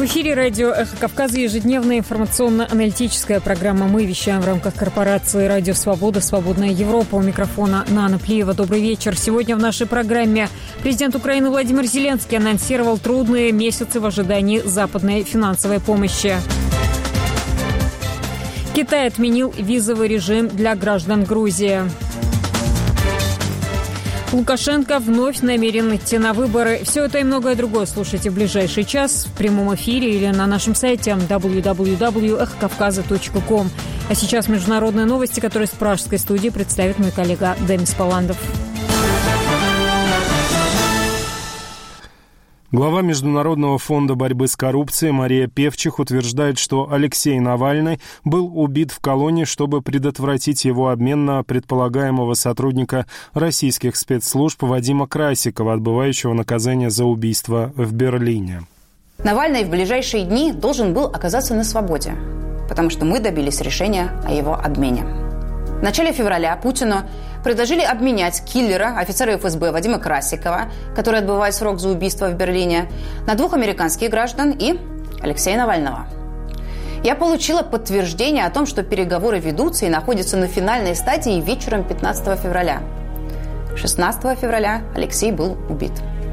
эфире радио «Эхо Кавказа», ежедневная информационно-аналитическая программа. Мы вещаем в рамках корпорации «Радио Свобода», «Свободная Европа». У микрофона Нана Плиева. Добрый вечер. Сегодня в нашей программе президент Украины Владимир Зеленский анонсировал трудные месяцы в ожидании западной финансовой помощи. Китай отменил визовый режим для граждан Грузии. Лукашенко вновь намерен идти на выборы. Все это и многое другое слушайте в ближайший час в прямом эфире или на нашем сайте www.эхокавказа.ком. А сейчас международные новости, которые с пражской студии представит мой коллега Демис Паландов. Глава Международного фонда борьбы с коррупцией Мария Певчих утверждает, что Алексей Навальный был убит в колонии, чтобы предотвратить его обмен на предполагаемого сотрудника российских спецслужб Вадима Красикова, отбывающего наказание за убийство в Берлине. Навальный в ближайшие дни должен был оказаться на свободе, потому что мы добились решения о его обмене. В начале февраля Путину предложили обменять киллера, офицера ФСБ Вадима Красикова, который отбывает срок за убийство в Берлине, на 2 американских граждан и Алексея Навального. Я получила подтверждение о том, что переговоры ведутся и находятся на финальной стадии вечером 15 февраля. 16 февраля Алексей был убит.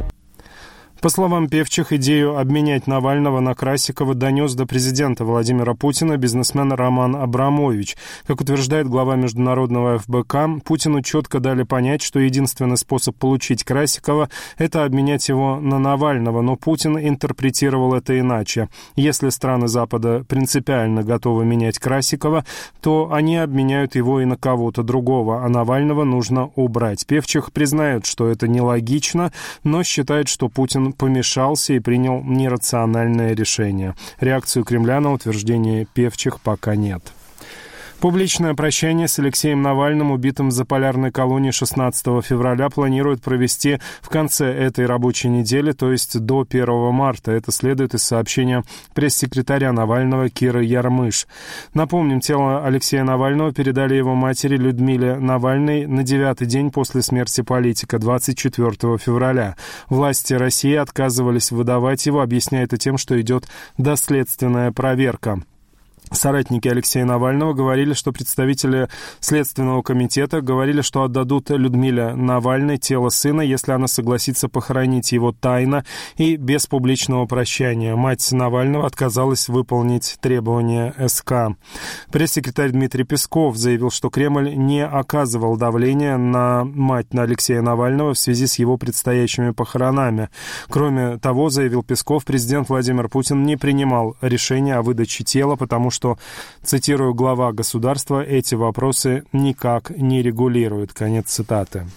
По словам Певчих, идею обменять Навального на Красикова донес до президента Владимира Путина бизнесмен Роман Абрамович. Как утверждает глава международного ФБК, Путину четко дали понять, что единственный способ получить Красикова – это обменять его на Навального, но Путин интерпретировал это иначе. Если страны Запада принципиально готовы менять Красикова, то они обменяют его и на кого-то другого, а Навального нужно убрать. Певчих признает, что это нелогично, но считает, что Путин помешался и принял нерациональное решение. Реакцию Кремля на утверждение Певчих пока нет. Публичное прощание с Алексеем Навальным, убитым в заполярной колонии 16 февраля, планируют провести в конце этой рабочей недели, то есть до 1 марта. Это следует из сообщения пресс-секретаря Навального Киры Ярмыш. Напомним, тело Алексея Навального передали его матери Людмиле Навальной на 9-й день после смерти политика, 24 февраля. Власти России отказывались выдавать его, объясняя это тем, что идет доследственная проверка. Соратники Алексея Навального говорили, что представители Следственного комитета говорили, что отдадут Людмиле Навальной тело сына, если она согласится похоронить его тайно и без публичного прощания. Мать Навального отказалась выполнить требования СК. Пресс-секретарь Дмитрий Песков заявил, что Кремль не оказывал давления на мать Алексея Навального в связи с его предстоящими похоронами. Кроме того, заявил Песков, президент Владимир Путин не принимал решения о выдаче тела, потому что, цитирую, глава государства эти вопросы никак не регулирует. Конец цитаты.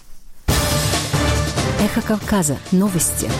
Эхо Кавказа. Новости.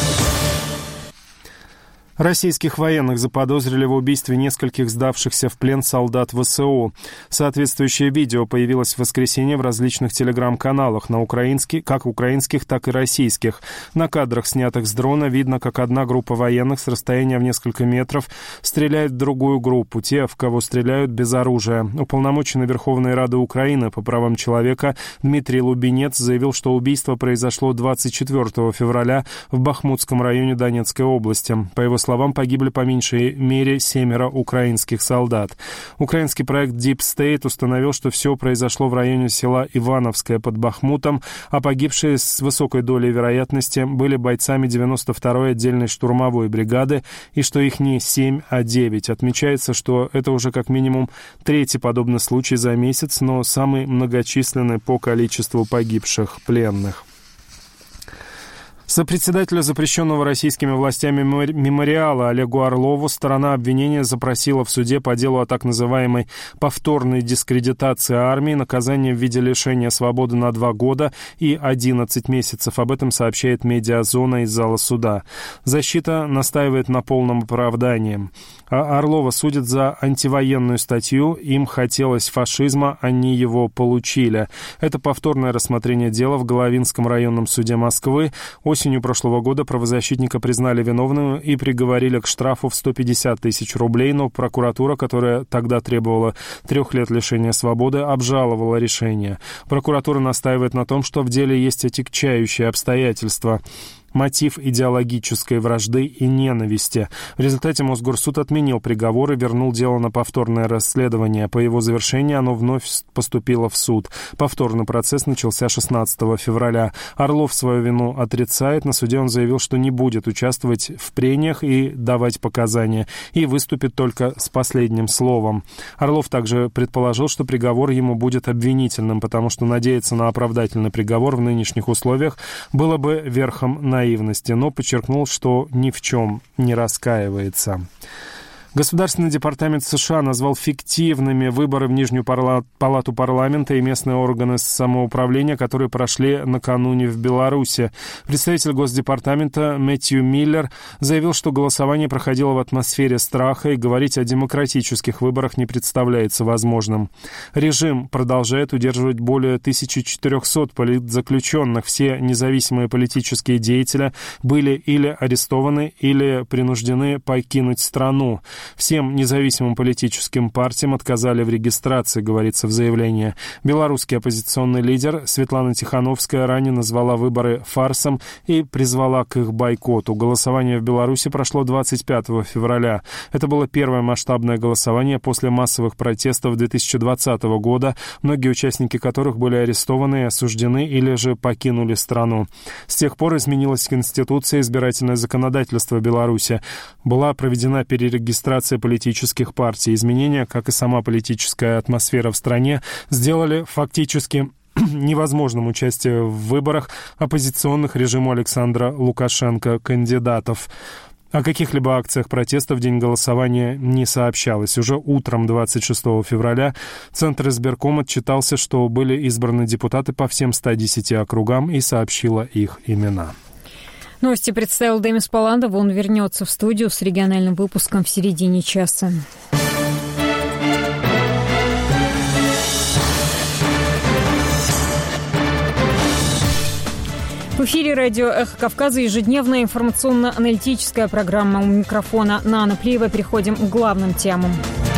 Российских военных заподозрили в убийстве нескольких сдавшихся в плен солдат ВСУ. Соответствующее видео появилось в воскресенье в различных телеграм-каналах, как украинских, так и российских. На кадрах, снятых с дрона, видно, как одна группа военных с расстояния в несколько метров стреляет в другую группу. Те, в кого стреляют, без оружия. Уполномоченный Верховной Рады Украины по правам человека Дмитрий Лубенец заявил, что убийство произошло 24 февраля в Бахмутском районе Донецкой области. По его словам, погибли по меньшей мере 7 украинских солдат. Украинский проект Deep State установил, что все произошло в районе села Ивановское под Бахмутом, а погибшие с высокой долей вероятности были бойцами 92-й отдельной штурмовой бригады, и что их не 7, а 9. Отмечается, что это уже как минимум 3-й подобный случай за месяц, но самый многочисленный по количеству погибших пленных. Сопредседателя запрещенного российскими властями мемориала Олегу Орлову сторона обвинения запросила в суде по делу о так называемой повторной дискредитации армии наказание в виде лишения свободы на 2 года и 11 месяцев. Об этом сообщает «Медиазона» из зала суда. Защита настаивает на полном оправдании. Орлова судят за антивоенную статью. Им хотелось фашизма, они его получили. Это повторное рассмотрение дела в Головинском районном суде Москвы. Осенью прошлого года правозащитника признали виновным и приговорили к штрафу в 150 тысяч рублей, но прокуратура, которая тогда требовала 3 лет лишения свободы, обжаловала решение. Прокуратура настаивает на том, что в деле есть отягчающие обстоятельства. мотив идеологической вражды и ненависти. В результате Мосгорсуд отменил приговор и вернул дело на повторное расследование. По его завершении оно вновь поступило в суд. Повторный процесс начался 16 февраля. Орлов свою вину отрицает. На суде он заявил, что не будет участвовать в прениях и давать показания, и выступит только с последним словом. Орлов также предположил, что приговор ему будет обвинительным, потому что надеяться на оправдательный приговор в нынешних условиях было бы верхом наивности, но подчеркнул, что ни в чем не раскаивается. Государственный департамент США назвал фиктивными выборы в Нижнюю палату парламента и местные органы самоуправления, которые прошли накануне в Беларуси. Представитель Госдепартамента Мэтью Миллер заявил, что голосование проходило в атмосфере страха и говорить о демократических выборах не представляется возможным. Режим продолжает удерживать более 1400 политзаключенных. Все независимые политические деятели были или арестованы, или принуждены покинуть страну. Всем независимым политическим партиям отказали в регистрации, говорится в заявлении. Белорусский оппозиционный лидер Светлана Тихановская ранее назвала выборы фарсом и призвала к их бойкоту. Голосование в Беларуси прошло 25 февраля. Это было первое масштабное голосование после массовых протестов 2020 года, многие участники которых были арестованы и осуждены или же покинули страну. С тех пор изменилась Конституция и избирательное законодательство Беларуси. Была проведена перерегистрация политических партий. Изменения, как и сама политическая атмосфера в стране, сделали фактически невозможным участие в выборах оппозиционных режиму Александра Лукашенко кандидатов. О каких-либо акциях протеста в день голосования не сообщалось. Уже утром 26 февраля Центр избирком отчитался, что были избраны депутаты по всем 110 округам, и сообщила их имена. Новости представил Демис Паландов. Он вернется в студию с региональным выпуском в середине часа. В эфире радио «Эхо Кавказа» ежедневная информационно-аналитическая программа. У микрофона Нана Плиева. Переходим к главным темам.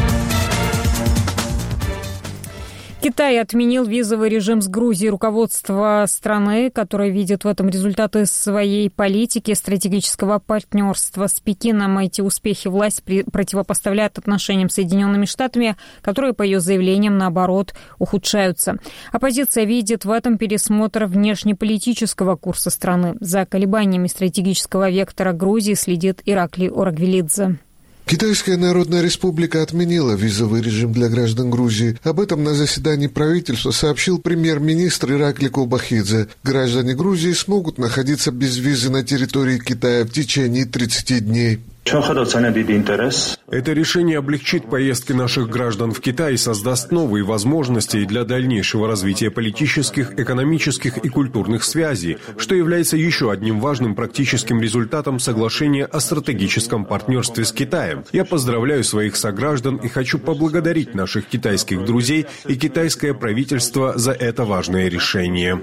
Китай отменил визовый режим с Грузией. Руководство страны, которое видит в этом результаты своей политики стратегического партнерства с Пекином, эти успехи власть противопоставляет отношениям с Соединенными Штатами, которые, по ее заявлениям, наоборот, ухудшаются. Оппозиция видит в этом пересмотр внешнеполитического курса страны. За колебаниями стратегического вектора Грузии следит Ираклий Орагвелидзе. Китайская Народная Республика отменила визовый режим для граждан Грузии. Об этом на заседании правительства сообщил премьер-министр Ираклий Кобахидзе. Граждане Грузии смогут находиться без визы на территории Китая в течение 30 дней. Это решение облегчит поездки наших граждан в Китай и создаст новые возможности для дальнейшего развития политических, экономических и культурных связей, что является еще одним важным практическим результатом соглашения о стратегическом партнерстве с Китаем. Я поздравляю своих сограждан и хочу поблагодарить наших китайских друзей и китайское правительство за это важное решение.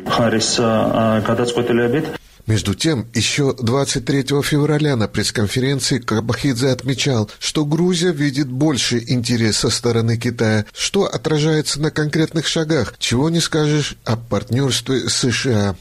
Между тем, еще 23 февраля на пресс-конференции Кобахидзе отмечал, что Грузия видит больший интерес со стороны Китая, что отражается на конкретных шагах, чего не скажешь о партнерстве с США.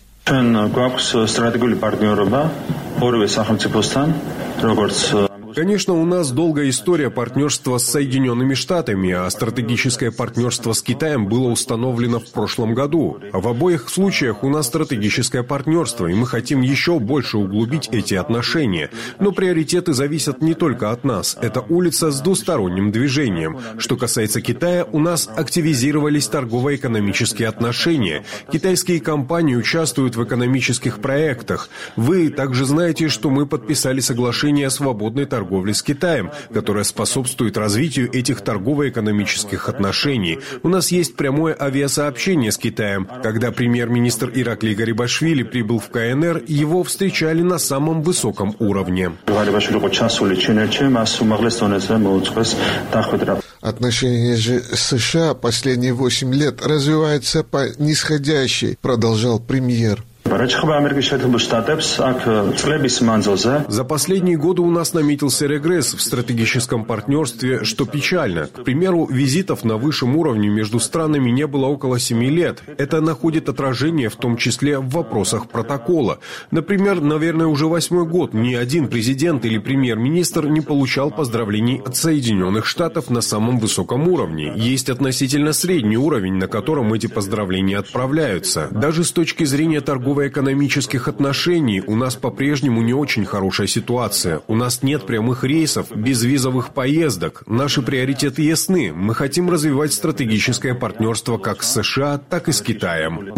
Конечно, у нас долгая история партнерства с Соединенными Штатами, а стратегическое партнерство с Китаем было установлено в прошлом году. В обоих случаях у нас стратегическое партнерство, и мы хотим еще больше углубить эти отношения. Но приоритеты зависят не только от нас. Это улица с двусторонним движением. Что касается Китая, у нас активизировались торгово-экономические отношения. Китайские компании участвуют в экономических проектах. Вы также знаете, что мы подписали соглашение о свободной торговле с Китаем, которая способствует развитию этих торгово-экономических отношений. У нас есть прямое авиасообщение с Китаем. Когда премьер-министр Ираклий Гарибашвили прибыл в КНР, его встречали на самом высоком уровне. Отношения же с США последние 8 лет развиваются по нисходящей, продолжал премьер. За последние годы у нас наметился регресс в стратегическом партнерстве, что печально. К примеру, визитов на высшем уровне между странами не было около 7 лет. Это находит отражение в том числе в вопросах протокола. Например, наверное, уже 8-й год ни один президент или премьер-министр не получал поздравлений от Соединенных Штатов на самом высоком уровне. Есть относительно средний уровень, на котором эти поздравления отправляются. Даже с точки зрения торгово-экономических отношений у нас по-прежнему не очень хорошая ситуация. У нас нет прямых рейсов, безвизовых поездок. Наши приоритеты ясны. Мы хотим развивать стратегическое партнерство как с США, так и с Китаем.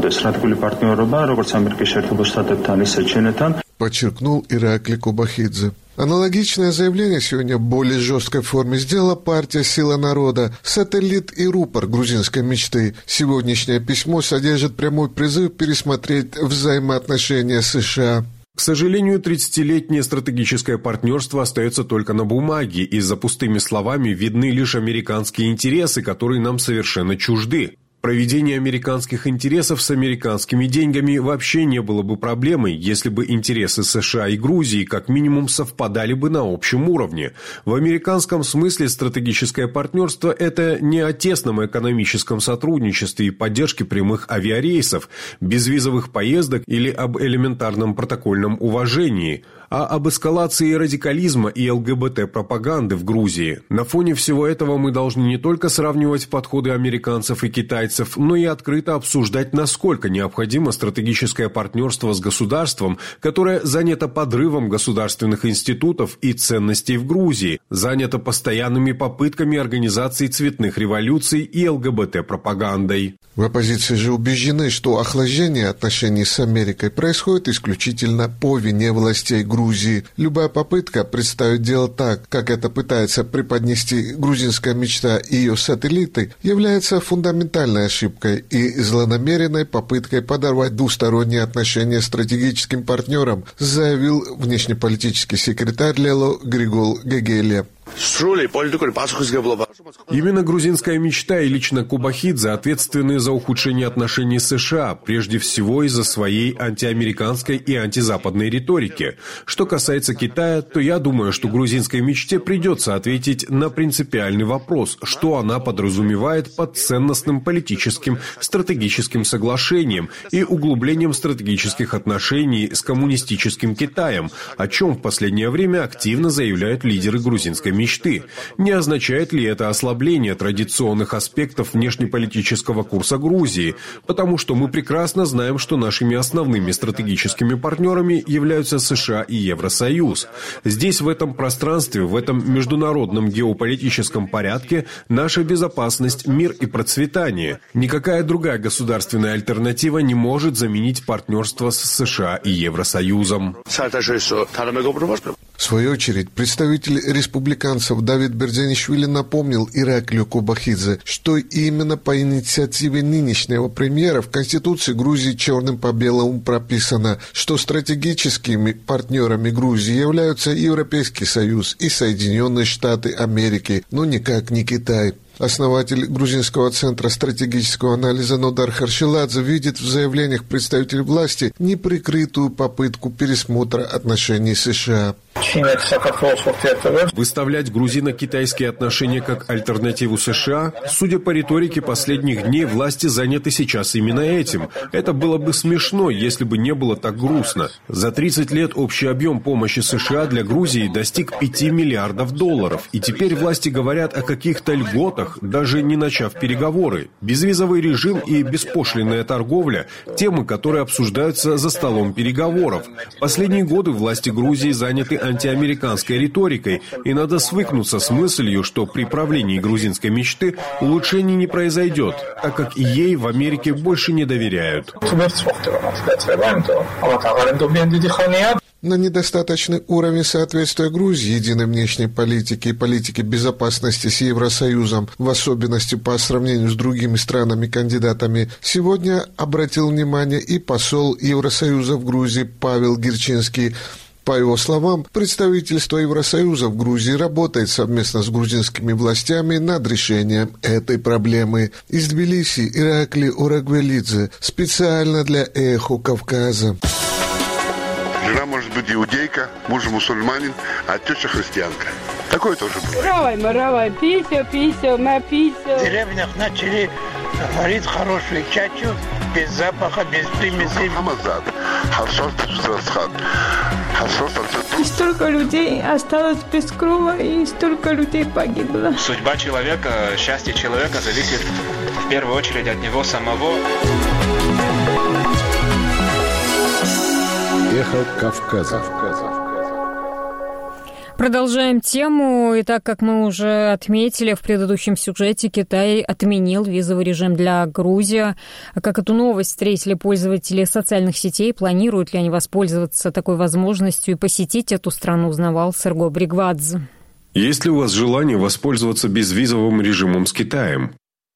Подчеркнул Иракли Кобахидзе. Аналогичное заявление сегодня в более жесткой форме сделала партия «Сила народа», сателлит и рупор грузинской мечты. Сегодняшнее письмо содержит прямой призыв пересмотреть взаимоотношения с США. К сожалению, 30-летнее стратегическое партнерство остается только на бумаге, и за пустыми словами видны лишь американские интересы, которые нам совершенно чужды. Проведение американских интересов с американскими деньгами вообще не было бы проблемой, если бы интересы США и Грузии как минимум совпадали бы на общем уровне. В американском смысле стратегическое партнерство – это не о тесном экономическом сотрудничестве и поддержке прямых авиарейсов, безвизовых поездок или об элементарном протокольном уважении, а об эскалации радикализма и ЛГБТ-пропаганды в Грузии. На фоне всего этого мы должны не только сравнивать подходы американцев и китайцев, но и открыто обсуждать, насколько необходимо стратегическое партнерство с государством, которое занято подрывом государственных институтов и ценностей в Грузии, занято постоянными попытками организации цветных революций и ЛГБТ-пропагандой. В оппозиции же убеждены, что охлаждение отношений с Америкой происходит исключительно по вине властей Грузии. Любая попытка представить дело так, как это пытается преподнести грузинская мечта и ее сателлиты, является фундаментальной ошибкой и злонамеренной попыткой подорвать двусторонние отношения с стратегическим партнером, заявил внешнеполитический секретарь Лело Григол Гегелия. Именно грузинская мечта и лично Кобахидзе ответственны за ухудшение отношений с США, прежде всего из-за своей антиамериканской и антизападной риторики. Что касается Китая, то я думаю, что грузинской мечте придется ответить на принципиальный вопрос, что она подразумевает под ценностным политическим стратегическим соглашением и углублением стратегических отношений с коммунистическим Китаем, о чем в последнее время активно заявляют лидеры грузинской мечты. Не означает ли это ослабление традиционных аспектов внешнеполитического курса Грузии? Потому что мы прекрасно знаем, что нашими основными стратегическими партнерами являются США и Евросоюз. Здесь, в этом пространстве, в этом международном геополитическом порядке, наша безопасность, мир и процветание. Никакая другая государственная альтернатива не может заменить партнерство с США и Евросоюзом. В свою очередь, представитель республиканцев Давид Берзянишвили напомнил Ираклию Кобахидзе, что именно по инициативе нынешнего премьера в Конституции Грузии черным по белому прописано, что стратегическими партнерами Грузии являются Европейский Союз и Соединенные Штаты Америки, но никак не Китай. Основатель грузинского центра стратегического анализа Нодар Харшиладзе видит в заявлениях представителей власти неприкрытую попытку пересмотра отношений с США. Выставлять грузино-китайские отношения как альтернативу США? Судя по риторике последних дней, власти заняты сейчас именно этим. Это было бы смешно, если бы не было так грустно. За 30 лет общий объем помощи США для Грузии достиг $5 миллиардов. И теперь власти говорят о каких-то льготах, даже не начав переговоры. Безвизовый режим и беспошлинная торговля – темы, которые обсуждаются за столом переговоров. Последние годы власти Грузии заняты антиамериканской риторикой, и надо свыкнуться с мыслью, что при правлении грузинской мечты улучшений не произойдет, так как ей в Америке больше не доверяют. На недостаточный уровень соответствия Грузии единой внешней политике и политике безопасности с Евросоюзом, в особенности по сравнению с другими странами-кандидатами, сегодня обратил внимание и посол Евросоюза в Грузии Павел Герчинский. По его словам, представительство Евросоюза в Грузии работает совместно с грузинскими властями над решением этой проблемы. Из Тбилиси Иракли Орагвелидзе специально для «Эхо Кавказа». Жена может быть иудейка, муж мусульманин, а теща христианка. Такое тоже бывает. В деревнях начали варить хорошую чачу, без запаха, без примесей. И столько людей осталось без крова, и столько людей погибло. Судьба человека, счастье человека зависит в первую очередь от него самого. Эхо Кавказа. Продолжаем тему. И так, как мы уже отметили в предыдущем сюжете, Китай отменил визовый режим для Грузии. Как эту новость встретили пользователи социальных сетей? Планируют ли они воспользоваться такой возможностью и посетить эту страну, узнавал Серго Бригвадзе. Есть ли у вас желание воспользоваться безвизовым режимом с Китаем?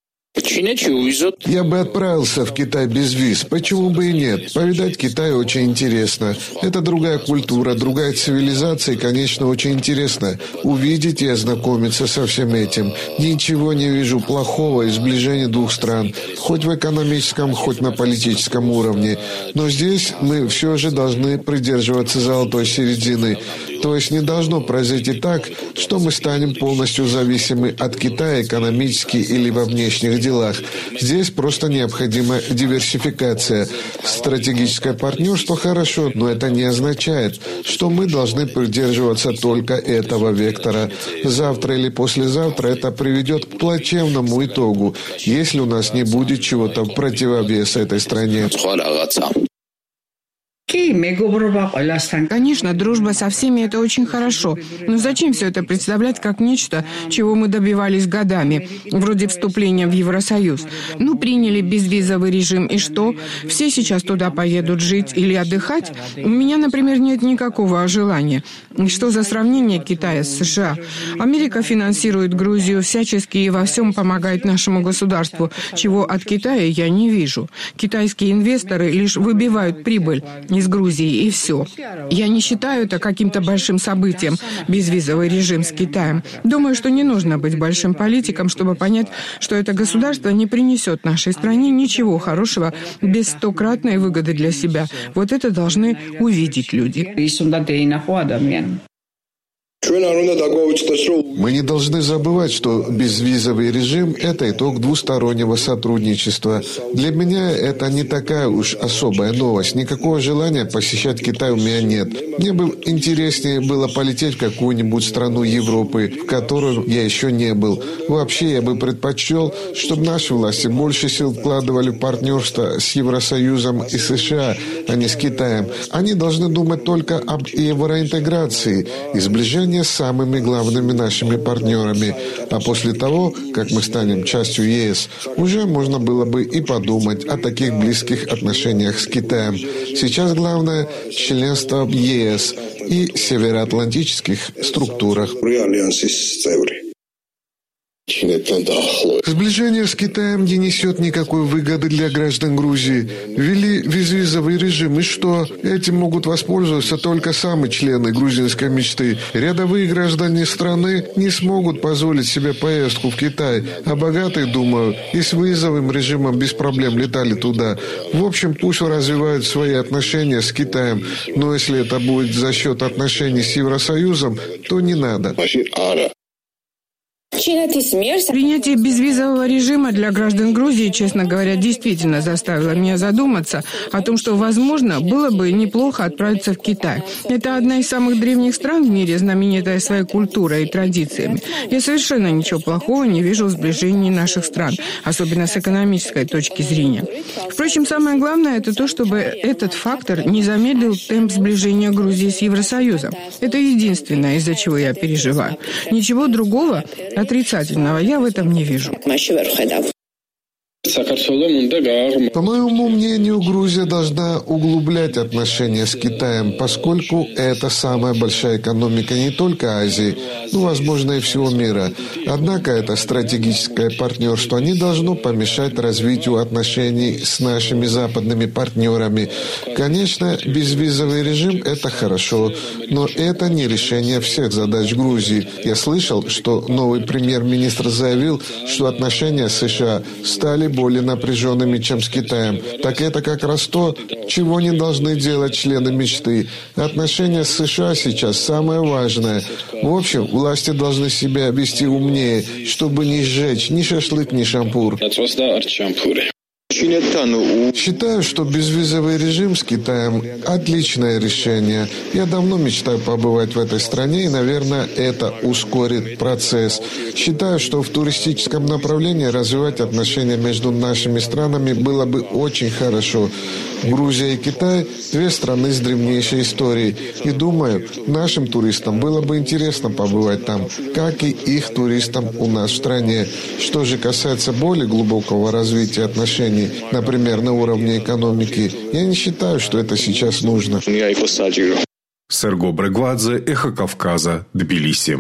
Я бы отправился в Китай без виз. Почему бы и нет? Повидать Китай очень интересно. Это другая культура, другая цивилизация, и, конечно, очень интересно увидеть и ознакомиться со всем этим. Ничего не вижу плохого из сближения двух стран, хоть в экономическом, хоть на политическом уровне. Но здесь мы все же должны придерживаться золотой середины. То есть не должно произойти так, что мы станем полностью зависимы от Китая экономически или во внешних делах. Здесь просто необходима диверсификация. Стратегическое партнерство хорошо, но это не означает, что мы должны придерживаться только этого вектора. Завтра или послезавтра это приведет к плачевному итогу, если у нас не будет чего-то в противовес этой стране. Конечно, дружба со всеми – это очень хорошо. Но зачем все это представлять как нечто, чего мы добивались годами, вроде вступления в Евросоюз? Приняли безвизовый режим, и что? Все сейчас туда поедут жить или отдыхать? У меня, например, нет никакого желания. Что за сравнение Китая с США? Америка финансирует Грузию всячески и во всем помогает нашему государству, чего от Китая я не вижу. Китайские инвесторы лишь выбивают прибыль из Грузии, и все. Я не считаю это каким-то большим событием, безвизовый режим с Китаем. Думаю, что не нужно быть большим политиком, чтобы понять, что это государство не принесет нашей стране ничего хорошего без стократной выгоды для себя. Вот это должны увидеть люди. Мы не должны забывать, что безвизовый режим – это итог двустороннего сотрудничества. Для меня это не такая уж особая новость. Никакого желания посещать Китай у меня нет. Мне бы интереснее было полететь в какую-нибудь страну Европы, в которую я еще не был. Вообще, я бы предпочел, чтобы наши власти больше сил вкладывали в партнерство с Евросоюзом и США, а не с Китаем. Они должны думать только об евроинтеграции и сближении с самыми главными нашими партнерами. А после того, как мы станем частью ЕС, уже можно было бы и подумать о таких близких отношениях с Китаем. Сейчас главное – членство в ЕС и североатлантических структурах. Сближение с Китаем не несет никакой выгоды для граждан Грузии. Ввели безвизовый режим, и что? Этим могут воспользоваться только сами члены грузинской мечты. Рядовые граждане страны не смогут позволить себе поездку в Китай, а богатые, думаю, и с визовым режимом без проблем летали туда. В общем, пусть развивают свои отношения с Китаем, но если это будет за счет отношений с Евросоюзом, то не надо. Принятие безвизового режима для граждан Грузии, честно говоря, действительно заставило меня задуматься о том, что, возможно, было бы неплохо отправиться в Китай. Это одна из самых древних стран в мире, знаменитая своей культурой и традициями. Я совершенно ничего плохого не вижу в сближении наших стран, особенно с экономической точки зрения. Впрочем, самое главное – это то, чтобы этот фактор не замедлил темп сближения Грузии с Евросоюзом. Это единственное, из-за чего я переживаю. Ничего другого отрицательного я в этом не вижу. По моему мнению, Грузия должна углублять отношения с Китаем, поскольку это самая большая экономика не только Азии, но, возможно, и всего мира. Однако это стратегическое партнерство не должно помешать развитию отношений с нашими западными партнерами. Конечно, безвизовый режим – это хорошо, но это не решение всех задач Грузии. Я слышал, что новый премьер-министр заявил, что отношения с США стали более напряженными, чем с Китаем. Так это как раз то, чего не должны делать члены мечты. Отношения с США сейчас самое важное. В общем, власти должны себя вести умнее, чтобы не сжечь ни шашлык, ни шампур. Считаю, что безвизовый режим с Китаем – отличное решение. Я давно мечтаю побывать в этой стране, и, наверное, это ускорит процесс. Считаю, что в туристическом направлении развивать отношения между нашими странами было бы очень хорошо. Грузия и Китай – две страны с древнейшей историей. И думаю, нашим туристам было бы интересно побывать там, как и их туристам у нас в стране. Что же касается более глубокого развития отношений, например, на уровне экономики, я не считаю, что это сейчас нужно. Серго Брегвадзе, Эхо Кавказа, Тбилиси.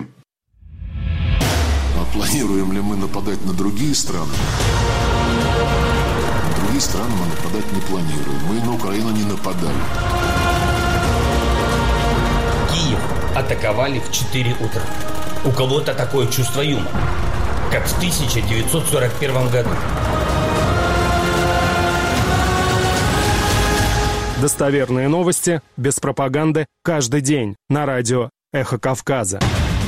А планируем ли мы нападать на другие страны? На другие страны мы нападать не планируем. Мы на Украину не нападали. Киев атаковали в 4 утра. У кого-то такое чувство юмора, как в 1941 году. Достоверные новости, без пропаганды, каждый день на радио «Эхо Кавказа».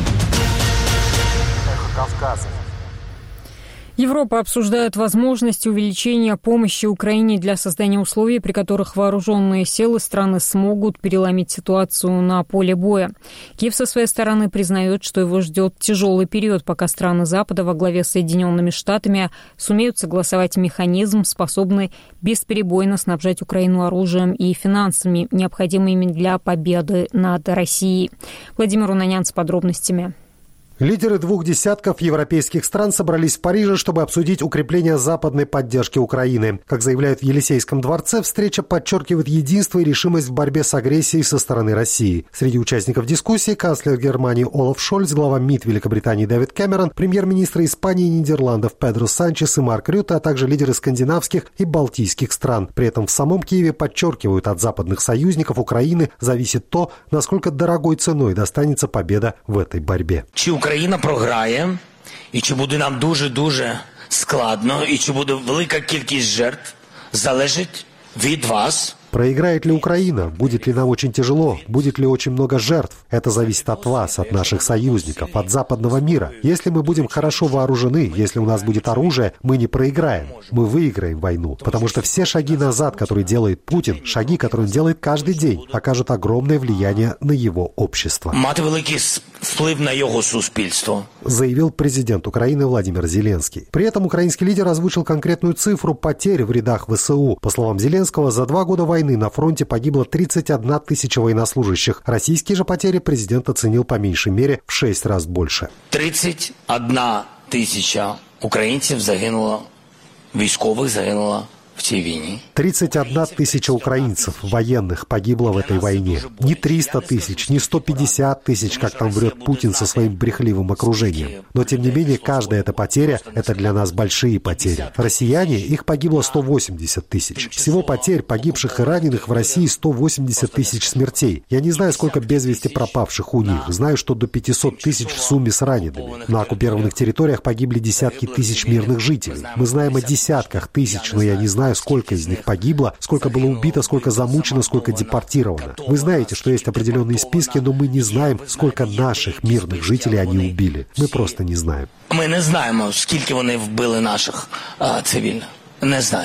«Эхо Кавказа». Европа обсуждает возможность увеличения помощи Украине для создания условий, при которых вооруженные силы страны смогут переломить ситуацию на поле боя. Киев со своей стороны признает, что его ждет тяжелый период, пока страны Запада во главе с Соединенными Штатами сумеют согласовать механизм, способный бесперебойно снабжать Украину оружием и финансами, необходимыми для победы над Россией. Владимир Унанян с подробностями. Лидеры 2 десятков европейских стран собрались в Париже, чтобы обсудить укрепление западной поддержки Украины. Как заявляют в Елисейском дворце, встреча подчеркивает единство и решимость в борьбе с агрессией со стороны России. Среди участников дискуссии канцлер Германии Олаф Шольц, глава МИД Великобритании Дэвид Кэмерон, премьер-министры Испании и Нидерландов Педро Санчес и Марк Рютте, а также лидеры скандинавских и балтийских стран. При этом в самом Киеве подчеркивают, от западных союзников Украины зависит то, насколько дорогой ценой достанется победа в этой борьбе. Україна програє, і чи буде нам дуже-дуже складно, і чи буде велика кількість жертв, залежить від вас. Проиграет ли Украина? Будет ли нам очень тяжело? Будет ли очень много жертв? Это зависит от вас, от наших союзников, от западного мира. Если мы будем хорошо вооружены, если у нас будет оружие, мы не проиграем. Мы выиграем войну. Потому что все шаги назад, которые делает Путин, шаги, которые он делает каждый день, окажут огромное влияние на его общество. Мати великий вплив на его суспільство, заявил президент Украины Владимир Зеленский. При этом украинский лидер озвучил конкретную цифру потерь в рядах ВСУ. По словам Зеленского, за 2 года войны на фронте погибло 31 тысяча военнослужащих. Российские же потери президент оценил по меньшей мере в 6 раз больше. 31 тысяча украинцев загинуло, військовых загинуло в цій війні. 31 тысяча украинцев, военных, погибло в этой войне. Не 300 тысяч, не 150 тысяч, как там врет Путин со своим брехливым окружением. Но, тем не менее, каждая эта потеря – это для нас большие потери. Россияне, их погибло 180 тысяч. Всего потерь, погибших и раненых в России 180 тысяч смертей. Я не знаю, сколько без вести пропавших у них. Знаю, что до 500 тысяч в сумме с ранеными. На оккупированных территориях погибли десятки тысяч мирных жителей. Мы знаем о десятках тысяч, но я не знаю, сколько из них погибло, сколько было убито, сколько замучено, сколько депортировано. Вы знаете, что есть определенные списки, но мы не знаем, сколько наших мирных жителей они убили. Мы просто не знаем. Мы не знаем, сколько они вбили наших цивильных. Не знаем.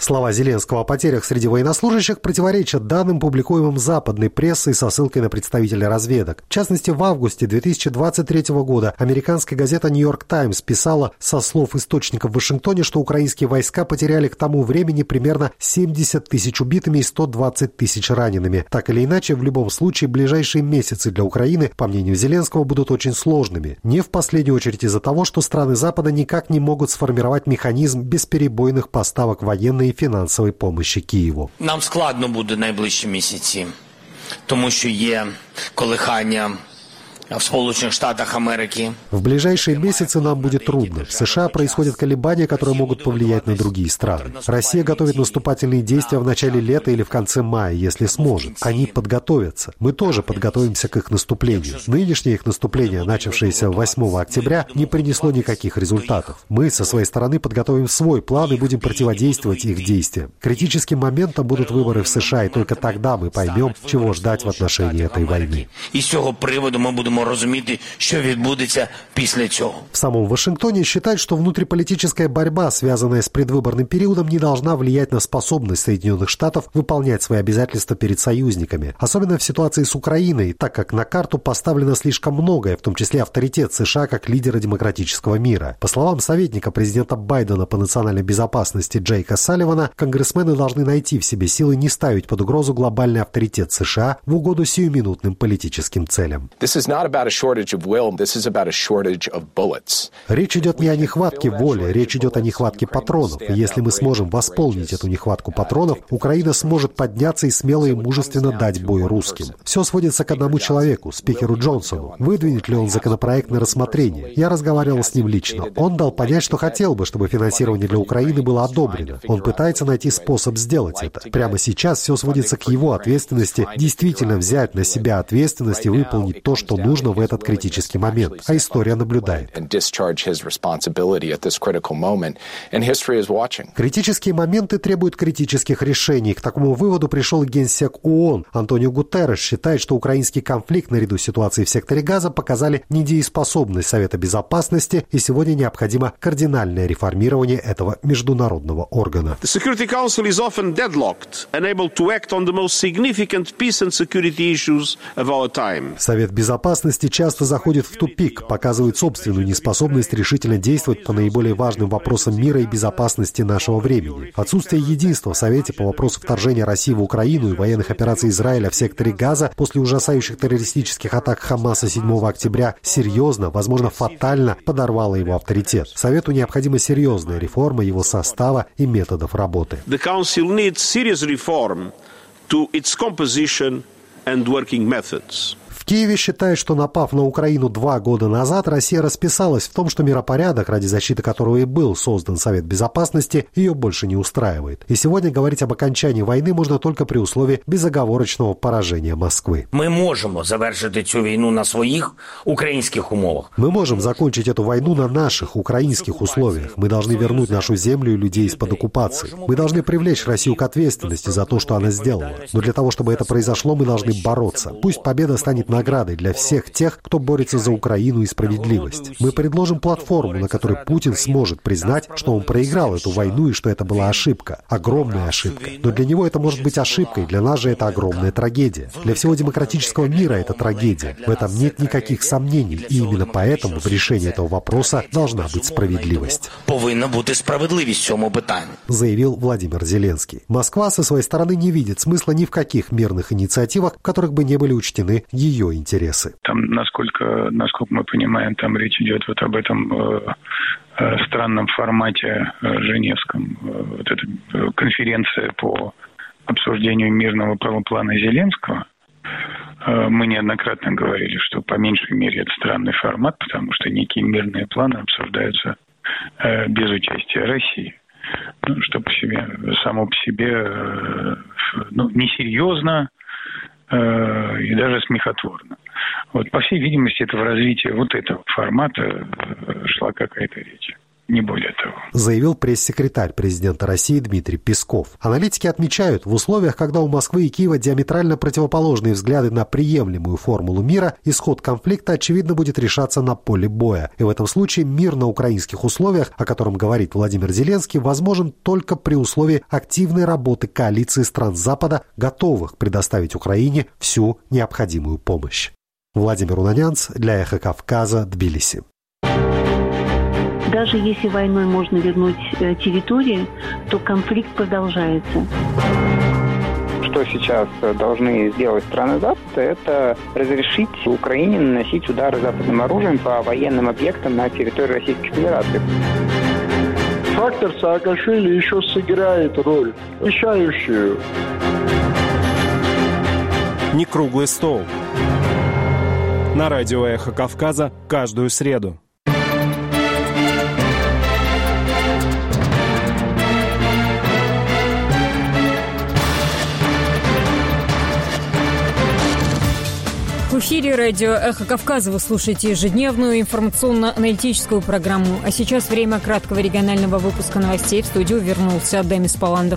Слова Зеленского о потерях среди военнослужащих противоречат данным, публикуемым западной прессой со ссылкой на представителей разведок. В частности, в августе 2023 года американская газета «Нью-Йорк Таймс» писала со слов источников в Вашингтоне, что украинские войска потеряли к тому времени примерно 70 тысяч убитыми и 120 тысяч ранеными. Так или иначе, в любом случае, ближайшие месяцы для Украины, по мнению Зеленского, будут очень сложными. Не в последнюю очередь из-за того, что страны Запада никак не могут сформировать механизм бесперебойных поставок военной и фінансової помощи Києву. Нам складно буде найближчі місяці, тому що є колихання в Сполучених Штатах Америки. В ближайшие месяцы нам будет трудно. В США происходят колебания, которые могут повлиять на другие страны. Россия готовит наступательные действия в начале лета или в конце мая, если сможет. Они подготовятся. Мы тоже подготовимся к их наступлению. Нынешнее их наступление, начавшееся 8 октября, не принесло никаких результатов. Мы со своей стороны подготовим свой план и будем противодействовать их действиям. Критическим моментом будут выборы в США, и только тогда мы поймем, чего ждать в отношении этой войны. И с этого приводу мы будем розуміти, що відбудеться після цього. В самом Вашингтоне считают, что внутриполитическая борьба, связанная с предвыборным периодом, не должна влиять на способность Соединенных Штатов выполнять свои обязательства перед союзниками. Особенно в ситуации с Украиной, так как на карту поставлено слишком многое, в том числе авторитет США как лидера демократического мира. По словам советника президента Байдена по национальной безопасности Джейка Салливана, конгрессмены должны найти в себе силы не ставить под угрозу глобальный авторитет США в угоду сиюминутным политическим целям. Речь идет не о нехватке воли, речь идет о нехватке патронов. И если мы сможем восполнить эту нехватку патронов, Украина сможет подняться и смело и мужественно дать бой русским. Все сводится к одному человеку, спикеру Джонсону. Выдвинет ли он законопроект на рассмотрение? Я разговаривал с ним лично. Он дал понять, что хотел бы, чтобы финансирование для Украины было одобрено. Он пытается найти способ сделать это. Прямо сейчас все сводится к его ответственности, действительно взять на себя ответственность и выполнить то, что нужно в этот критический момент, а история наблюдает. Критические моменты требуют критических решений. К такому выводу пришел и генсек ООН. Антонио Гутерреш считает, что украинский конфликт наряду с ситуацией в секторе Газа показали недееспособность Совета Безопасности, и сегодня необходимо кардинальное реформирование этого международного органа. Совет Безопасности часто заходит в тупик, показывает собственную неспособность решительно действовать по наиболее важным вопросам мира и безопасности нашего времени. Отсутствие единства в Совете по вопросу вторжения России в Украину и военных операций Израиля в секторе Газа после ужасающих террористических атак Хамаса 7 октября серьезно, возможно, фатально подорвало его авторитет. Совету необходима серьезная реформа его состава и методов работы. В Киеве считают, что, напав на Украину 2 года назад, Россия расписалась в том, что миропорядок, ради защиты которого и был создан Совет Безопасности, ее больше не устраивает. И сегодня говорить об окончании войны можно только при условии безоговорочного поражения Москвы. Мы можем завершить эту войну на своих украинских умовах. Мы можем закончить эту войну на наших украинских условиях. Мы должны вернуть нашу землю и людей из-под оккупации. Мы должны привлечь Россию к ответственности за то, что она сделала. Но для того, чтобы это произошло, мы должны бороться. Пусть победа станет наградой для всех тех, кто борется за Украину и справедливость. Мы предложим платформу, на которой Путин сможет признать, что он проиграл эту войну и что это была ошибка. Огромная ошибка. Но для него это может быть ошибкой, для нас же это огромная трагедия. Для всего демократического мира это трагедия. В этом нет никаких сомнений. И именно поэтому в решении этого вопроса должна быть справедливость. Повинна бути справедливість в цьому питанні, заявил Владимир Зеленский. Москва со своей стороны не видит смысла ни в каких мирных инициативах, в которых бы не были учтены ее интересы. Там, насколько мы понимаем, там речь идет вот об этом странном формате женевском. Вот эта конференция по обсуждению мирного плана Зеленского. Мы неоднократно говорили, что по меньшей мере это странный формат, потому что некие мирные планы обсуждаются без участия России. Что само по себе несерьезно и даже смехотворно. Вот, по всей видимости, это в развитии вот этого формата шла какая-то речь. не более того. Заявил пресс-секретарь президента России Дмитрий Песков. Аналитики отмечают, в условиях, когда у Москвы и Киева диаметрально противоположные взгляды на приемлемую формулу мира, исход конфликта, очевидно, будет решаться на поле боя. И в этом случае мир на украинских условиях, о котором говорит Владимир Зеленский, возможен только при условии активной работы коалиции стран Запада, готовых предоставить Украине всю необходимую помощь. Владимир Унанянц для «Эхо Кавказа», Тбилиси. Даже если войной можно вернуть территории, то конфликт продолжается. Что сейчас должны сделать страны Запада, это разрешить Украине наносить удары западным оружием по военным объектам на территории Российской Федерации. Фактор Саакашвили еще сыграет роль, решающую. Не круглый стол. На радио «Эхо Кавказа» каждую среду. В эфире радио «Эхо Кавказа». Вы слушаете ежедневную информационно-аналитическую программу. А сейчас время краткого регионального выпуска новостей. В студию вернулся Демис Паландов.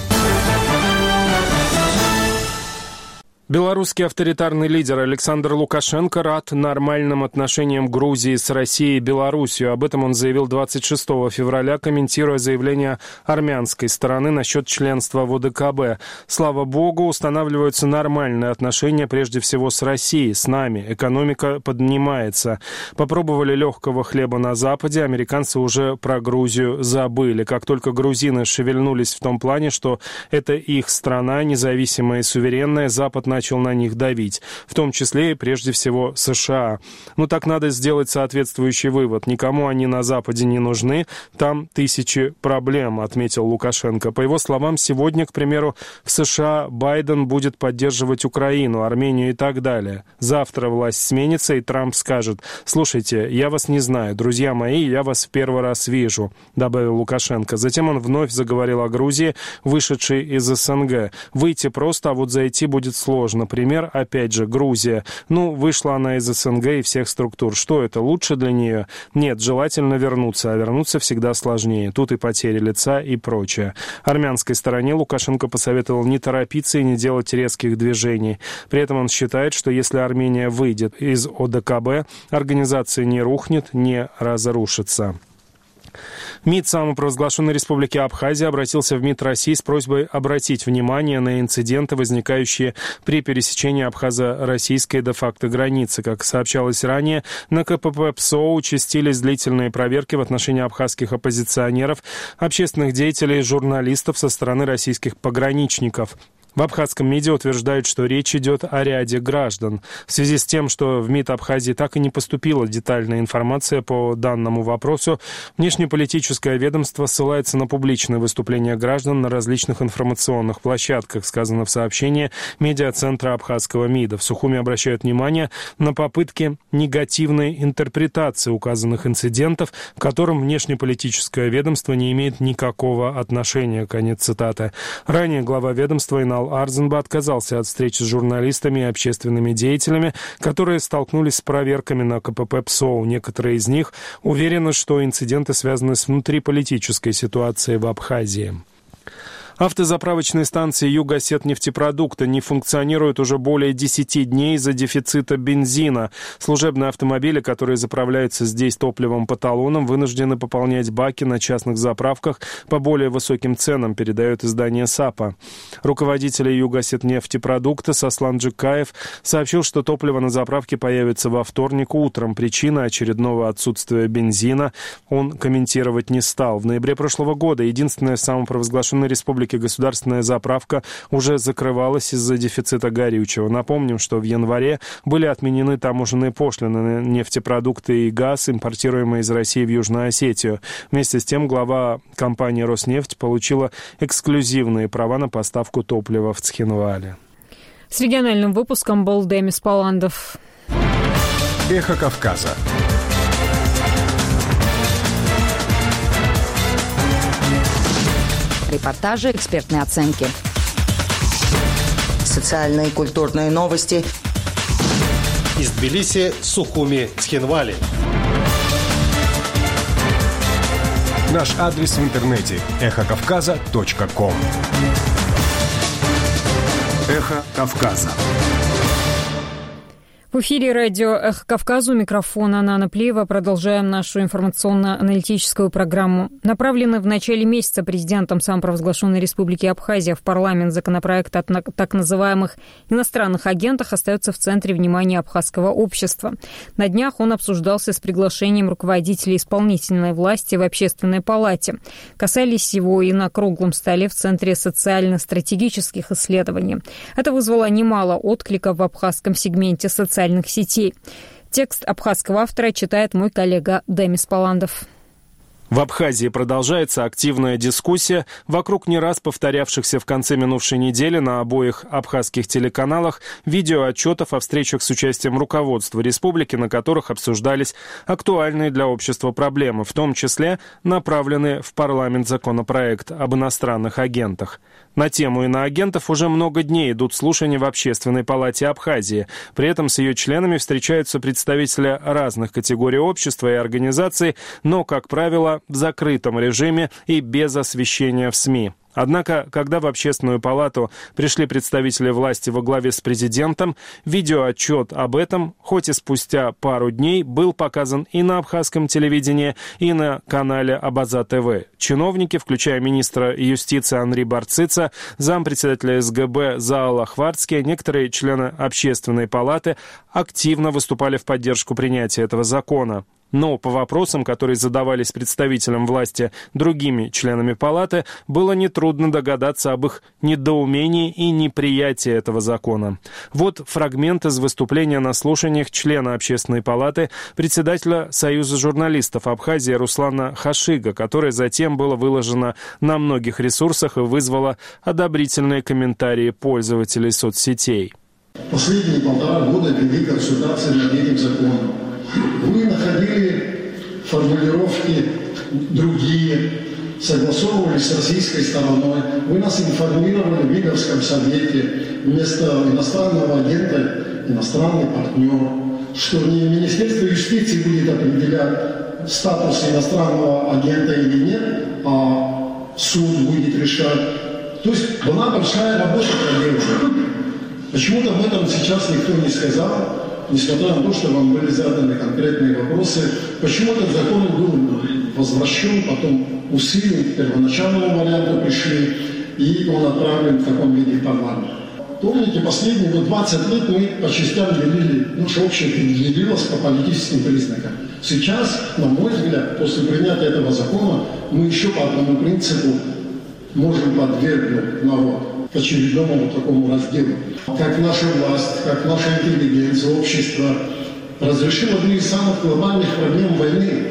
Белорусский авторитарный лидер Александр Лукашенко рад нормальным отношениям Грузии с Россией и Беларусью. Об этом он заявил 26 февраля, комментируя заявление армянской стороны насчет членства в ОДКБ. Слава богу, устанавливаются нормальные отношения прежде всего с Россией, с нами. Экономика поднимается. Попробовали легкого хлеба на Западе, американцы уже про Грузию забыли. Как только грузины шевельнулись в том плане, что это их страна, независимая и суверенная, Запад начал на них давить, в том числе и прежде всего США. Ну так надо сделать соответствующий вывод. Никому они на Западе не нужны, там тысячи проблем, отметил Лукашенко. По его словам, сегодня, к примеру, в США Байден будет поддерживать Украину, Армению и так далее. Завтра власть сменится, и Трамп скажет: «Слушайте, я вас не знаю, друзья мои, я вас в первый раз вижу», добавил Лукашенко. Затем он вновь заговорил о Грузии, вышедшей из СНГ. Выйти просто, а вот зайти будет сложно. Например, опять же, Грузия. Ну, вышла она из СНГ и всех структур. Что это, лучше для нее? Нет, желательно вернуться, а вернуться всегда сложнее. Тут и потери лица, и прочее. Армянской стороне Лукашенко посоветовал не торопиться и не делать резких движений. При этом он считает, что если Армения выйдет из ОДКБ, организация не рухнет, не разрушится. МИД самопровозглашенной Республики Абхазия обратился в МИД России с просьбой обратить внимание на инциденты, возникающие при пересечении абхазо-российской де-факто границы. Как сообщалось ранее, на КПП ПСО участились длительные проверки в отношении абхазских оппозиционеров, общественных деятелей и журналистов со стороны российских пограничников. В абхазском МИДе утверждают, что речь идет о ряде граждан. В связи с тем, что в МИД Абхазии так и не поступила детальная информация по данному вопросу, внешнеполитическое ведомство ссылается на публичные выступления граждан на различных информационных площадках, сказано в сообщении медиацентра абхазского МИДа. В Сухуми обращают внимание на попытки негативной интерпретации указанных инцидентов, к которым внешнеполитическое ведомство не имеет никакого отношения. Конец цитаты. Ранее глава ведомства Инал Арзенба отказался от встречи с журналистами и общественными деятелями, которые столкнулись с проверками на КПП ПСО. Некоторые из них уверены, что инциденты связаны с внутриполитической ситуацией в Абхазии. Автозаправочные станции «Югосетнефтепродукта» не функционируют уже более 10 дней из-за дефицита бензина. Служебные автомобили, которые заправляются здесь топливом по талонам, вынуждены пополнять баки на частных заправках по более высоким ценам, передает издание САПа. Руководитель «Югосетнефтепродукта» Сослан Джикаев сообщил, что топливо на заправке появится во вторник утром. Причина очередного отсутствия бензина он комментировать не стал. В ноябре прошлого года единственная самопровозглашенная республика государственная заправка уже закрывалась из-за дефицита горючего. Напомним, что в январе были отменены таможенные пошлины на нефтепродукты и газ, импортируемые из России в Южную Осетию. Вместе с тем глава компании «Роснефть» получила эксклюзивные права на поставку топлива в Цхинвале. С региональным выпуском был Демис Паландов. Эхо Кавказа. Репортажи, экспертные оценки. Социальные и культурные новости. Из Тбилиси, Сухуми, Цхинвали. Наш адрес в интернете – эхокавказа.ком. Эхо Кавказа. В эфире радио «Эхо Кавказа», у микрофона Нана Плиева. Продолжаем нашу информационно-аналитическую программу. Направленный в начале месяца президентом самопровозглашенной Республики Абхазия в парламент законопроект о так называемых иностранных агентах остается в центре внимания абхазского общества. На днях он обсуждался с приглашением руководителей исполнительной власти в Общественной палате. Касались его и на круглом столе в Центре социально-стратегических исследований. Это вызвало немало откликов в абхазском сегменте социальных сетей. Текст абхазского автора читает мой коллега Демис Паландов. В Абхазии продолжается активная дискуссия вокруг не раз повторявшихся в конце минувшей недели на обоих абхазских телеканалах видеоотчетов о встречах с участием руководства республики, на которых обсуждались актуальные для общества проблемы, в том числе направленный в парламент законопроект об иностранных агентах. На тему иноагентов уже много дней идут слушания в Общественной палате Абхазии. При этом с ее членами встречаются представители разных категорий общества и организаций, но, как правило, в закрытом режиме и без освещения в СМИ. Однако, когда в Общественную палату пришли представители власти во главе с президентом, видеоотчет об этом, хоть и спустя пару дней, был показан и на абхазском телевидении, и на канале Абаза ТВ. Чиновники, включая министра юстиции Анри Барцица, зампредседателя СГБ Заала Хварцкий, некоторые члены Общественной палаты активно выступали в поддержку принятия этого закона. Но по вопросам, которые задавались представителям власти другими членами палаты, было нетрудно догадаться об их недоумении и неприятии этого закона. Вот фрагмент из выступления на слушаниях члена Общественной палаты, председателя Союза журналистов Абхазии Руслана Хашига, которое затем было выложено на многих ресурсах и вызвало одобрительные комментарии пользователей соцсетей. Последние 1,5 года вели консультации над этим законом. Вы находили формулировки другие, согласовывались с российской стороной. Вы нас информировали в Виговском совете вместо иностранного агента иностранный партнер, что не Министерство юстиции будет определять статус иностранного агента или нет, а суд будет решать. То есть была большая работа проделана. Почему-то об этом сейчас никто не сказал. Несмотря на то, что вам были заданы конкретные вопросы, почему этот закон был возвращен, потом усилен, к первоначальному варианту пришли, и он отправлен в таком виде в парламент. Помните, последние 20 лет мы по частям делили, что общее делилось по политическим признакам. Сейчас, на мой взгляд, после принятия этого закона, мы еще по одному принципу можем подвергнуть народ к очередному такому разделу. Как наша власть, как наша интеллигенция, общество разрешило одну из самых глобальных проблем войны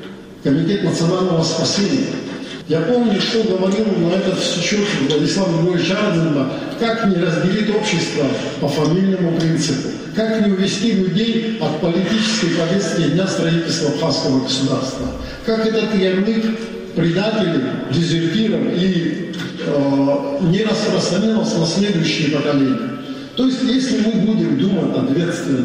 – Комитет национального спасения. Я помню, что говорил на этот счет Владислав Львович Арденбах, как не разделить общество по фамильному принципу, как не увести людей от политической повестки дня строительства абхазского государства, как этот ярлык предателей, дезертиров и не распространялось на следующие поколения. То есть, если мы будем думать ответственно,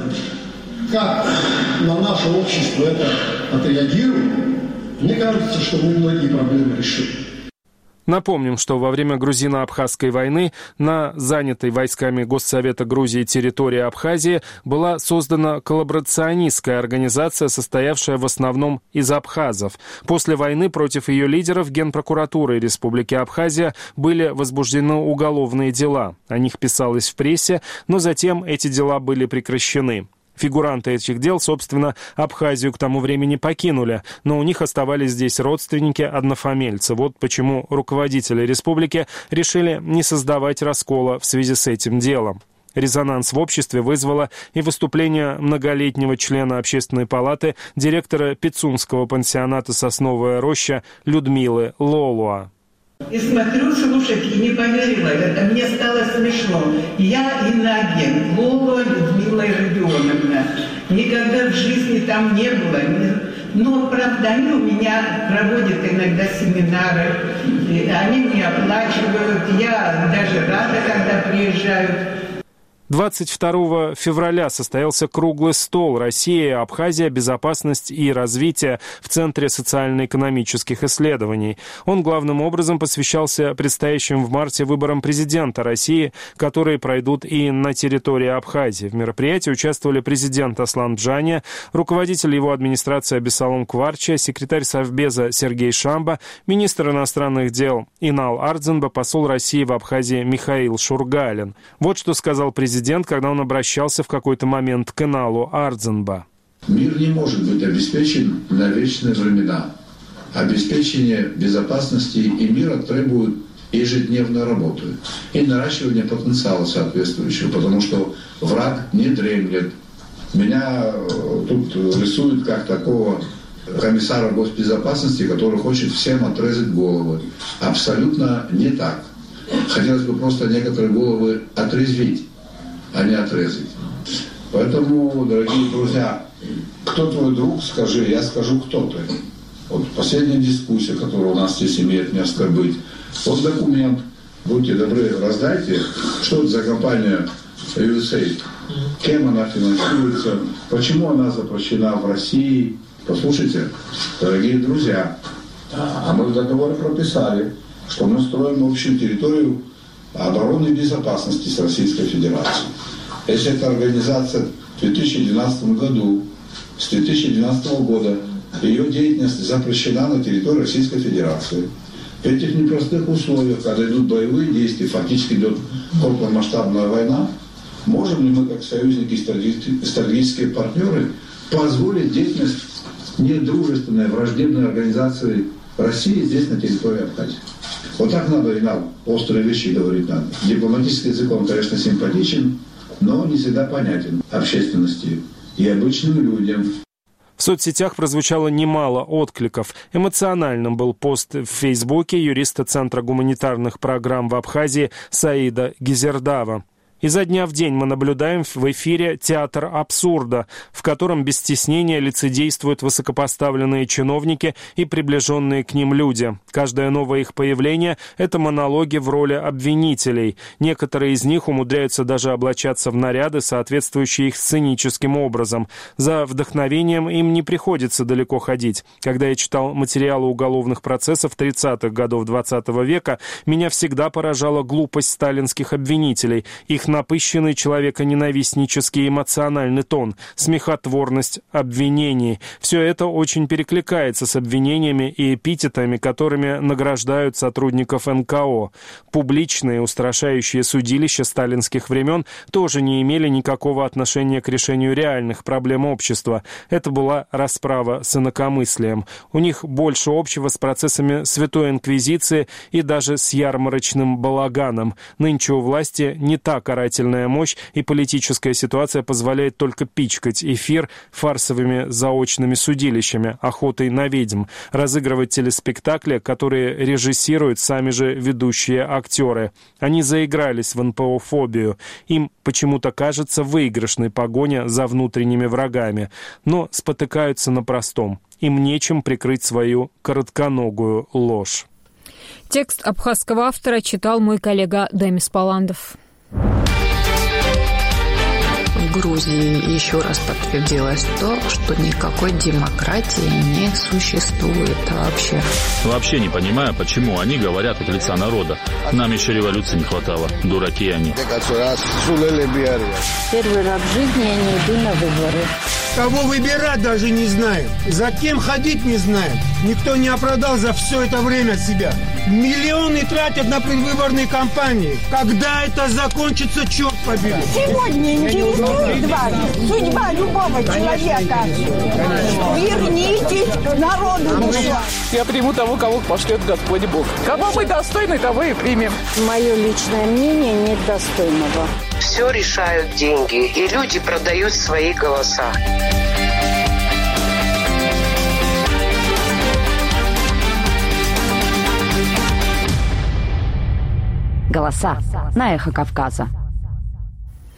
как на наше общество это отреагирует, мне кажется, что мы многие проблемы решим. Напомним, что во время грузино-абхазской войны на занятой войсками Госсовета Грузии территории Абхазии была создана коллаборационистская организация, состоявшая в основном из абхазов. После войны против ее лидеров Генпрокуратурой Республики Абхазия были возбуждены уголовные дела. О них писалось в прессе, но затем эти дела были прекращены. Фигуранты этих дел, собственно, Абхазию к тому времени покинули, но у них оставались здесь родственники-однофамильцы. Вот почему руководители республики решили не создавать раскола в связи с этим делом. Резонанс в обществе вызвало и выступление многолетнего члена Общественной палаты, директора Пицунского пансионата «Сосновая роща» Людмилы Лолуа. И смотрю, слушайте, и не поверила, это мне стало смешно. Я иноагент, Лолуа Людмила Родионовна. Никогда в жизни там не было. Но, правда, они у меня проводят иногда семинары, они мне оплачивают, я даже рада, когда приезжают. 22 февраля состоялся круглый стол «Россия, Абхазия, безопасность и развитие» в Центре социально-экономических исследований. Он главным образом посвящался предстоящим в марте выборам президента России, которые пройдут и на территории Абхазии. В мероприятии участвовали президент Аслан Бжания, руководитель его администрации Абисалом Кварча, секретарь Совбеза Сергей Шамба, министр иностранных дел Инал Ардзенба, посол России в Абхазии Михаил Шургалин. Вот что сказал президент, когда он обращался в какой-то момент к Иналу Ардзенба. Мир не может быть обеспечен на вечные времена. Обеспечение безопасности и мира требует ежедневной работы и наращивания потенциала соответствующего, потому что враг не дремлет. Меня тут рисуют как такого комиссара госбезопасности, который хочет всем отрезать головы. Абсолютно не так. Хотелось бы просто некоторые головы отрезвить, а не отрезать. Поэтому, дорогие друзья, кто твой друг, скажи, я скажу, кто ты. Вот последняя дискуссия, которая у нас здесь имеет место быть. Вот документ, будьте добры, раздайте, что это за компания USAID, кем она финансируется, почему она запрещена в России. Послушайте, дорогие друзья, а мы в договоре прописали, что мы строим общую территорию обороны и безопасности с Российской Федерацией. Если эта организация в 2012 году, с 2012 года, ее деятельность запрещена на территории Российской Федерации. В этих непростых условиях, когда идут боевые действия, фактически идет крупномасштабная война, можем ли мы, как союзники и стратегические партнеры, позволить деятельность недружественной, враждебной организации России здесь, на территории Абхазии? Вот так надо, и нам острые вещи говорить надо. Дипломатический язык, он, конечно, симпатичен, но не всегда понятен общественности и обычным людям. В соцсетях прозвучало немало откликов. Эмоциональным был пост в Фейсбуке юриста Центра гуманитарных программ в Абхазии Саида Гизердава. Изо дня в день мы наблюдаем в эфире театр абсурда, в котором без стеснения лицедействуют высокопоставленные чиновники и приближенные к ним люди. Каждое новое их появление – это монологи в роли обвинителей. Некоторые из них умудряются даже облачаться в наряды, соответствующие их сценическим образом. За вдохновением им не приходится далеко ходить. Когда я читал материалы уголовных процессов 30-х годов XX века, меня всегда поражала глупость сталинских обвинителей, их напыщенный человеконенавистнический эмоциональный тон, смехотворность обвинений. Все это очень перекликается с обвинениями и эпитетами, которыми награждают сотрудников НКО. Публичные устрашающие судилища сталинских времен тоже не имели никакого отношения к решению реальных проблем общества. Это была расправа с инакомыслием. У них больше общего с процессами Святой Инквизиции и даже с ярмарочным балаганом. Нынче у власти не та карательная мощь, и политическая ситуация позволяет только пичкать эфир фарсовыми заочными судилищами, охотой на ведьм, разыгрывать телеспектакли, которые режиссируют сами же ведущие актеры. Они заигрались в НПО-фобию. Им почему-то кажется выигрышной погоня за внутренними врагами, но спотыкаются на простом. Им нечем прикрыть свою коротконогую ложь. Текст абхазского автора читал мой коллега Демис Паландов. В Грузии еще раз подтвердилось то, что никакой демократии не существует вообще. Вообще не понимаю, почему они говорят от лица народа. Нам еще революции не хватало. Дураки они. Первый раз в жизни я не иду на выборы. Кого выбирать даже не знаем. За кем ходить не знаем. Никто не оправдал за все это время себя. Миллионы тратят на предвыборные кампании. Когда это закончится, черт побери? Сегодня интересует вас судьба любого человека. Вернитесь к народу душа. Я приму того, кого пошлет Господь Бог. Кого мы достойны, того и примем. Мое личное мнение нет достойного. Все решают деньги, и люди продают свои голоса. Голоса на Эхо Кавказа.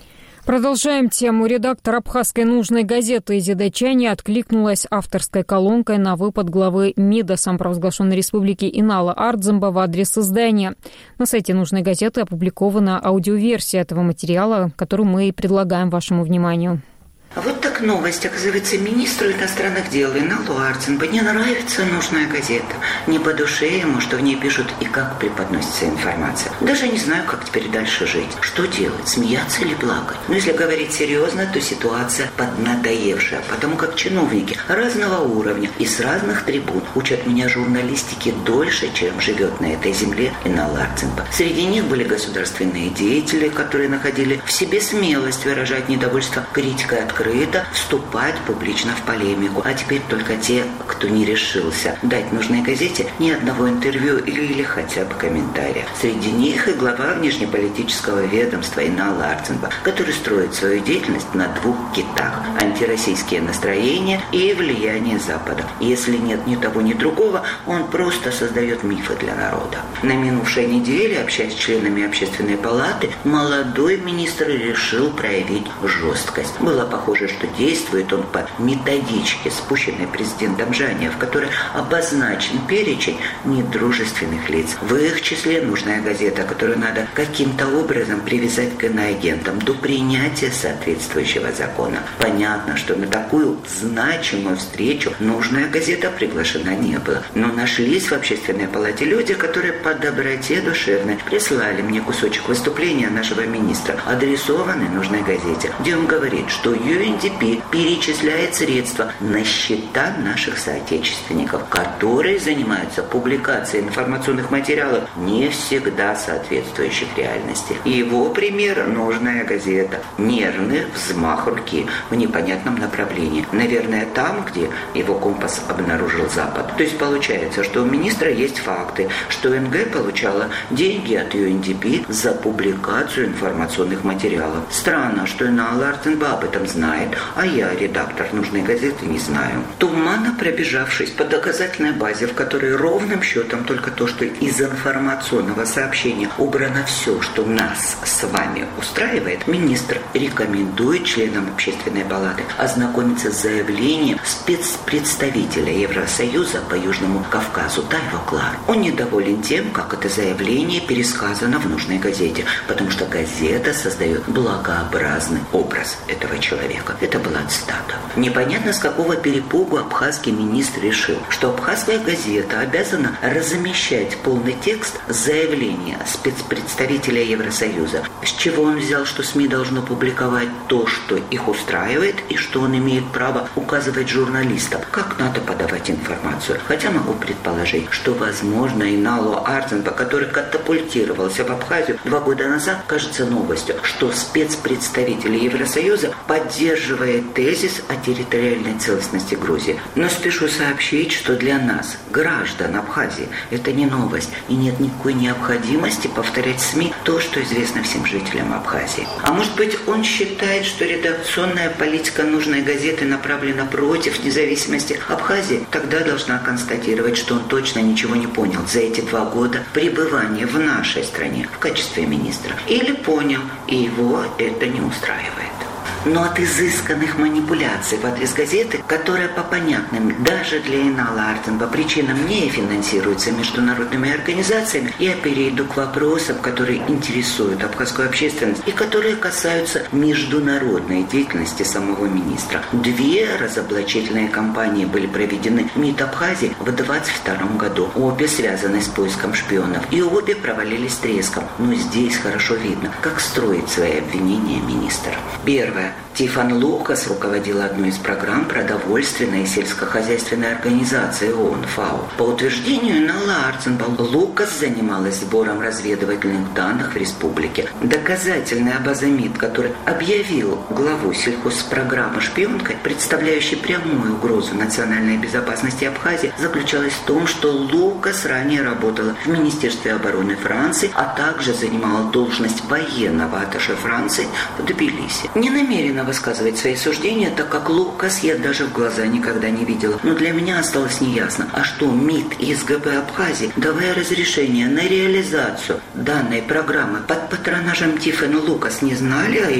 Продолжаем тему. Редактор абхазской нужной газеты «Изидачане» откликнулась авторской колонкой на выпад главы МИДа самопровозглашенной республики Инала Ардзинба в адрес издания. На сайте нужной газеты опубликована аудиоверсия этого материала, которую мы и предлагаем вашему вниманию. Вот так новость. Оказывается, министру иностранных дел Иналу Ардзинба не нравится нужная газета. Не по душе ему, что в ней пишут и как преподносится информация. Даже не знаю, как теперь дальше жить. Что делать? Смеяться или плакать? Но если говорить серьезно, то ситуация поднадоевшая, потому как чиновники разного уровня и с разных трибун учат меня журналистике дольше, чем живет на этой земле Инал Ардзинба. Среди них были государственные деятели, которые находили в себе смелость выражать недовольство критикой открыто, вступать публично в полемику. А теперь только те, кто не решился дать нужной газете ни одного интервью или хотя бы комментария. Среди них и глава внешнеполитического ведомства Инал Ардзинба, который строит свою деятельность на двух китах – антироссийские настроения и влияние Запада. Если нет ни того, ни другого, он просто создает мифы для народа. На минувшей неделе, общаясь с членами Общественной палаты, молодой министр решил проявить жесткость. Было похоже, что действует он по методичке, спущенной президентом Жания, в которой обозначен перечень недружественных лиц. В их числе нужная газета, которую надо каким-то образом привязать к иноагентам до принятия соответствующего закона. Понятно, что на такую значимую встречу нужная газета приглашена не была. Но нашлись в Общественной палате люди, которые по доброте душевной прислали мне кусочек выступления нашего министра, адресованный нужной газете, где он говорит, что UNDP перечисляет средства на счета наших соотечественников, которые занимаются публикацией информационных материалов, не всегда соответствующих реальности. Его пример – нужная газета. Нервный взмах руки в непонятном направлении. Наверное, там, где его компас обнаружил Запад. То есть получается, что у министра есть факты, что НГ получала деньги от UNDP за публикацию информационных материалов. Странно, что Инал Ардзинба об этом знает, а я, редактор нужной газеты, не знаю. Туманно пробежавшись по доказательной базе, в которой ровным счетом только то, что из информационного сообщения убрано все, что нас с вами устраивает, министр рекомендует членам Общественной палаты ознакомиться с заявлением спецпредставителя Евросоюза по Южному Кавказу Тайво Клар. Он недоволен тем, как это заявление пересказано в нужной газете, потому что газета создает благообразный образ этого человека. Это была цитата. Непонятно, с какого перепугу абхазский министр решил, что абхазская газета обязана размещать полный текст заявления спецпредставителя Евросоюза. С чего он взял, что СМИ должно публиковать то, что их устраивает, и что он имеет право указывать журналистам, как надо подавать информацию. Хотя могу предположить, что, возможно, Иналу Ардзинба, который катапультировался в Абхазию 2 года назад, кажется новостью, что спецпредставители Евросоюза поддерживает тезис о территориальной целостности Грузии. Но спешу сообщить, что для нас, граждан Абхазии, это не новость, и нет никакой необходимости повторять СМИ то, что известно всем жителям Абхазии. А может быть, он считает, что редакционная политика нужной газеты направлена против независимости Абхазии? Тогда должна констатировать, что он точно ничего не понял за эти 2 года пребывания в нашей стране в качестве министра. Или понял, и его это не устраивает. Но от изысканных манипуляций в адрес газеты, которая по понятным даже для Инала Ардзинба причинам не финансируется международными организациями, я перейду к вопросам, которые интересуют абхазскую общественность и которые касаются международной деятельности самого министра. 2 разоблачительные кампании были проведены в МИД Абхазии в 2022 году. Обе связаны с поиском шпионов, и обе провалились треском. Но здесь хорошо видно, как строит свои обвинения министр. Первое. Тифан Лукас руководил одной из программ продовольственной и сельскохозяйственной организации ООН ФАО. По утверждению Инала Ардзинба, Лукас занималась сбором разведывательных данных в республике. Доказательный абазамид, который объявил главу сельхозпрограммы шпионкой, представляющей прямую угрозу национальной безопасности Абхазии, заключалась в том, что Лукас ранее работала в Министерстве обороны Франции, а также занимала должность военного атташе Франции в Тбилиси. Не намерена высказывать свои суждения, так как Лукас я даже в глаза никогда не видела. Но для меня осталось неясно, а что МИД и СГБ Абхазии, давая разрешение на реализацию данной программы под патронажем Тифана Лукас, не знали о ее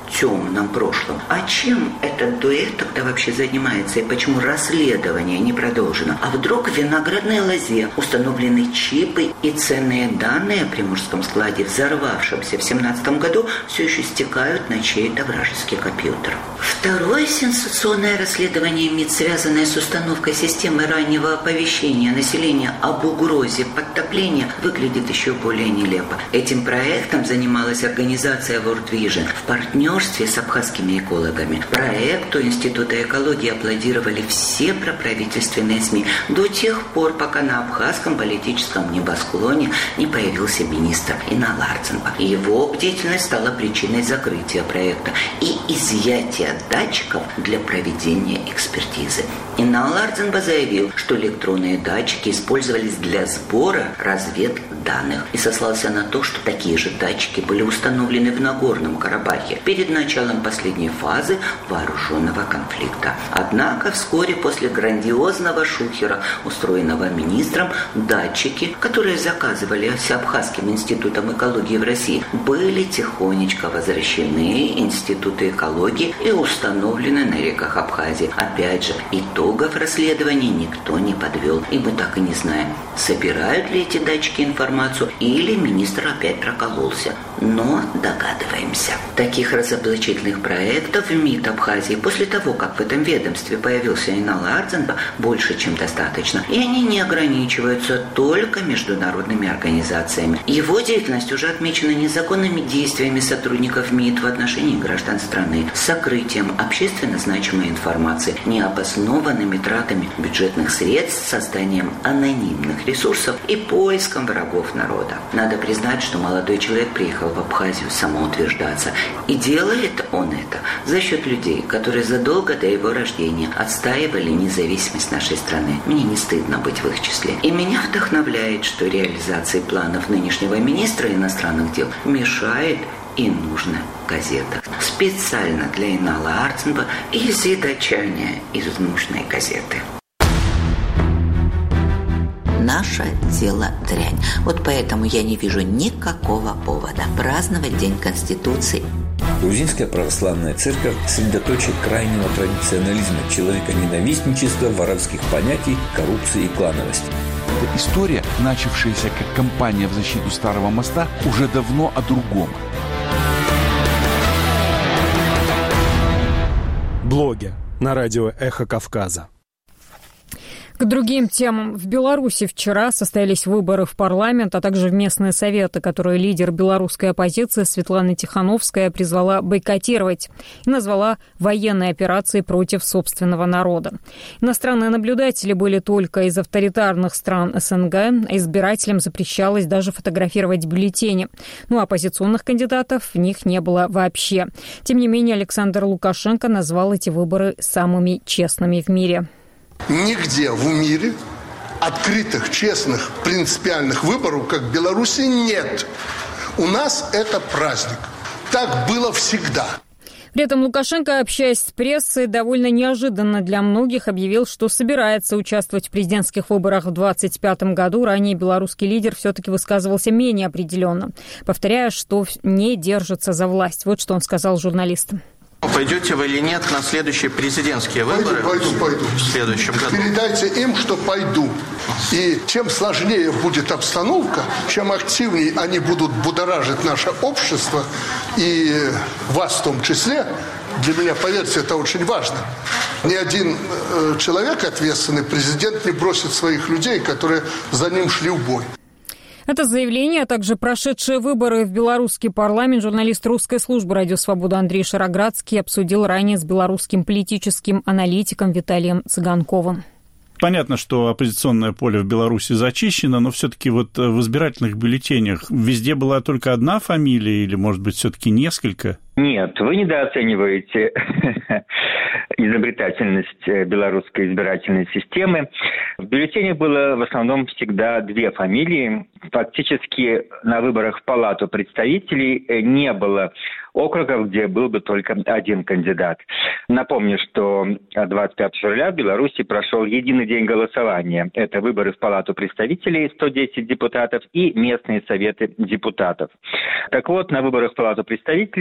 темном прошлом. А чем этот дуэт тогда вообще занимается и почему расследование не продолжено? А вдруг в виноградной лозе установлены чипы и ценные данные о приморском складе, взорвавшемся в 2017 году, все еще стекают на чей-то вражеский компьютер? Второе сенсационное расследование МИД, связанное с установкой системы раннего оповещения населения об угрозе подтопления, выглядит еще более нелепо. Этим проектом занималась организация World Vision в партнерстве с абхазскими экологами. Проекту Института экологии аплодировали все проправительственные СМИ до тех пор, пока на абхазском политическом небосклоне не появился министр Инал Арцинба. Его деятельность стала причиной закрытия проекта и изъятия датчиков для проведения экспертизы. Инал Арцинба заявил, что электронные датчики использовались для сбора разведданных и сослался на то, что такие же датчики были установлены в Нагорном Карабахе перед началом последней фазы вооруженного конфликта. Однако вскоре после грандиозного шухера, устроенного министром, датчики, которые заказывались Абхазским институтом экологии в России, были тихонечко возвращены Институту экологии и установлены на реках Абхазии. Опять же, итогов расследования никто не подвел, и мы так и не знаем, собирают ли эти датчики информацию или министр опять прокололся. Но догадываемся. Таких разоблачительных проектов в МИД Абхазии после того, как в этом ведомстве появился Инал Арцинба, больше чем достаточно. И они не ограничиваются только международными организациями. Его деятельность уже отмечена незаконными действиями сотрудников МИД в отношении граждан страны, сокрытием общественно значимой информации, необоснованными тратами бюджетных средств, созданием анонимных ресурсов и поиском врагов народа. Надо признать, что молодой человек приехал в Абхазию самоутверждаться. И делает он это за счет людей, которые задолго до его рождения отстаивали независимость нашей страны. Мне не стыдно быть в их числе. И меня вдохновляет, что реализации планов нынешнего министра иностранных дел мешает и нужно газета. Специально для Инала Арцинба и датчане из нужной газеты. Наше дело дрянь. Вот поэтому я не вижу никакого повода праздновать День Конституции. Грузинская православная церковь – средоточие крайнего традиционализма, человеконенавистничества, воровских понятий, коррупции и клановости. Эта история, начавшаяся как кампания в защиту Старого моста, уже давно о другом. Блоги на радио «Эхо Кавказа». К другим темам. В Беларуси вчера состоялись выборы в парламент, а также в местные советы, которые лидер белорусской оппозиции Светлана Тихановская призвала бойкотировать и назвала военной операцией против собственного народа. Иностранные наблюдатели были только из авторитарных стран СНГ, а избирателям запрещалось даже фотографировать бюллетени. Ну а оппозиционных кандидатов в них не было вообще. Тем не менее, Александр Лукашенко назвал эти выборы самыми честными в мире. Нигде в мире открытых, честных, принципиальных выборов, как в Беларуси, нет. У нас это праздник. Так было всегда. При этом Лукашенко, общаясь с прессой, довольно неожиданно для многих объявил, что собирается участвовать в президентских выборах в 2025 году. Ранее белорусский лидер все-таки высказывался менее определенно, повторяя, что не держится за власть. Вот что он сказал журналистам. Пойдете вы или нет на следующие президентские выборы? Пойду. В следующем году. Передайте им, что пойду. И чем сложнее будет обстановка, чем активнее они будут будоражить наше общество, и вас в том числе, для меня, поверьте, это очень важно. Ни один человек, ответственный президент, не бросит своих людей, которые за ним шли в бой. Это заявление, а также прошедшие выборы в белорусский парламент журналист русской службы «Радио Свобода» Андрей Шароградский обсудил ранее с белорусским политическим аналитиком Виталием Цыганковым. Понятно, что оппозиционное поле в Беларуси зачищено, но все-таки вот в избирательных бюллетенях везде была только одна фамилия или, может быть, все-таки несколько? Нет, вы недооцениваете изобретательность белорусской избирательной системы. В бюллетенях было в основном всегда две фамилии. Фактически на выборах в Палату представителей не было округов, где был бы только один кандидат. Напомню, что 25 февраля в Беларуси прошел единый день голосования. Это выборы в Палату представителей, 110 депутатов, и местные советы депутатов. Так вот, на выборах в Палату представителей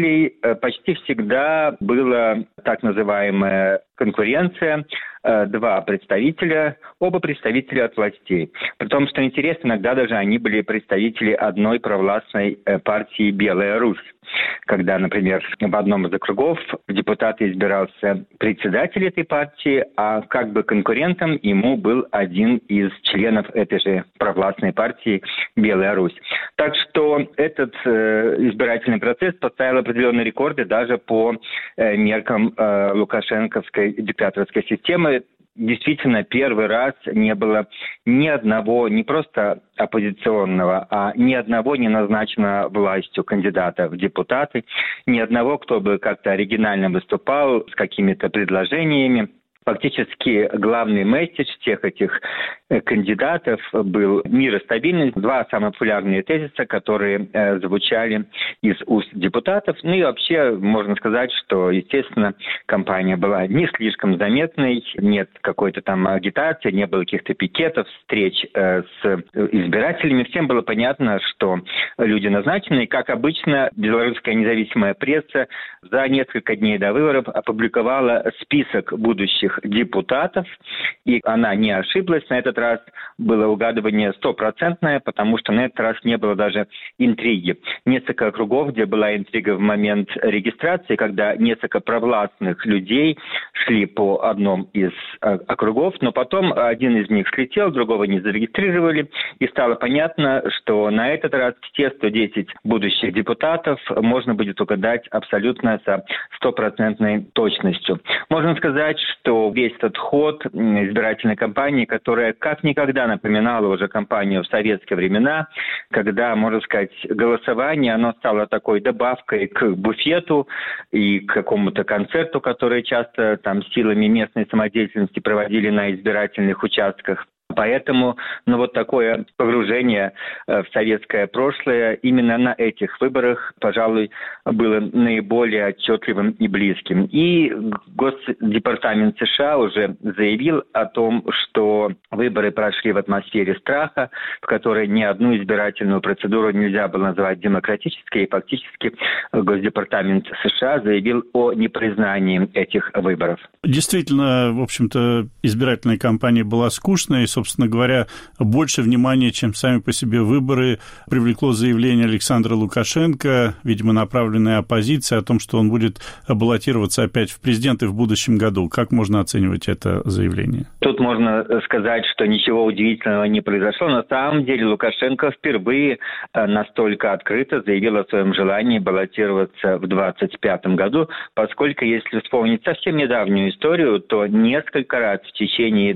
почти всегда была так называемая конкуренция, два представителя, оба представителя от властей. При том, что интересно, иногда даже они были представители одной провластной партии «Белая Русь». Когда, например, в одном из округов в депутаты избирался председатель этой партии, а как бы конкурентом ему был один из членов этой же провластной партии «Белая Русь». Так что этот избирательный процесс поставил определенные рекорды даже по меркам лукашенковской диктаторской системы. Действительно, первый раз не было ни одного, не просто оппозиционного, а ни одного не назначенного властью кандидата в депутаты, ни одного, кто бы как-то оригинально выступал с какими-то предложениями. Фактически главный месседж всех этих кандидатов был мир и стабильность. Два самые популярные тезиса, которые звучали из уст депутатов. Ну и вообще можно сказать, что, естественно, кампания была не слишком заметной, нет какой-то там агитации, не было каких-то пикетов, встреч с избирателями. Всем было понятно, что люди назначены. И, как обычно, белорусская независимая пресса за несколько дней до выборов опубликовала список будущих депутатов, и она не ошиблась. На этот раз было угадывание 100%, потому что на этот раз не было даже интриги. Несколько округов, где была интрига в момент регистрации, когда несколько провластных людей шли по одном из округов, но потом один из них слетел, другого не зарегистрировали, и стало понятно, что на этот раз все 110 будущих депутатов можно будет угадать абсолютно со 100% точностью. Можно сказать, что весь этот ход избирательной кампании, которая как никогда напоминала уже кампанию в советские времена, когда, можно сказать, голосование, оно стало такой добавкой к буфету и к какому-то концерту, который часто там силами местной самодеятельности проводили на избирательных участках. Поэтому, вот такое погружение в советское прошлое именно на этих выборах, пожалуй, было наиболее отчетливым и близким. И Госдепартамент США уже заявил о том, что выборы прошли в атмосфере страха, в которой ни одну избирательную процедуру нельзя было называть демократической, и фактически Госдепартамент США заявил о непризнании этих выборов. Действительно, в общем-то, избирательная кампания была скучной, и, собственно говоря, больше внимания, чем сами по себе выборы, привлекло заявление Александра Лукашенко, видимо, направленное оппозиции, о том, что он будет баллотироваться опять в президенты в будущем году. Как можно оценивать это заявление? Тут можно сказать, что ничего удивительного не произошло. На самом деле Лукашенко впервые настолько открыто заявил о своем желании баллотироваться в 2025 году, поскольку, если вспомнить совсем недавнюю историю, то несколько раз в течение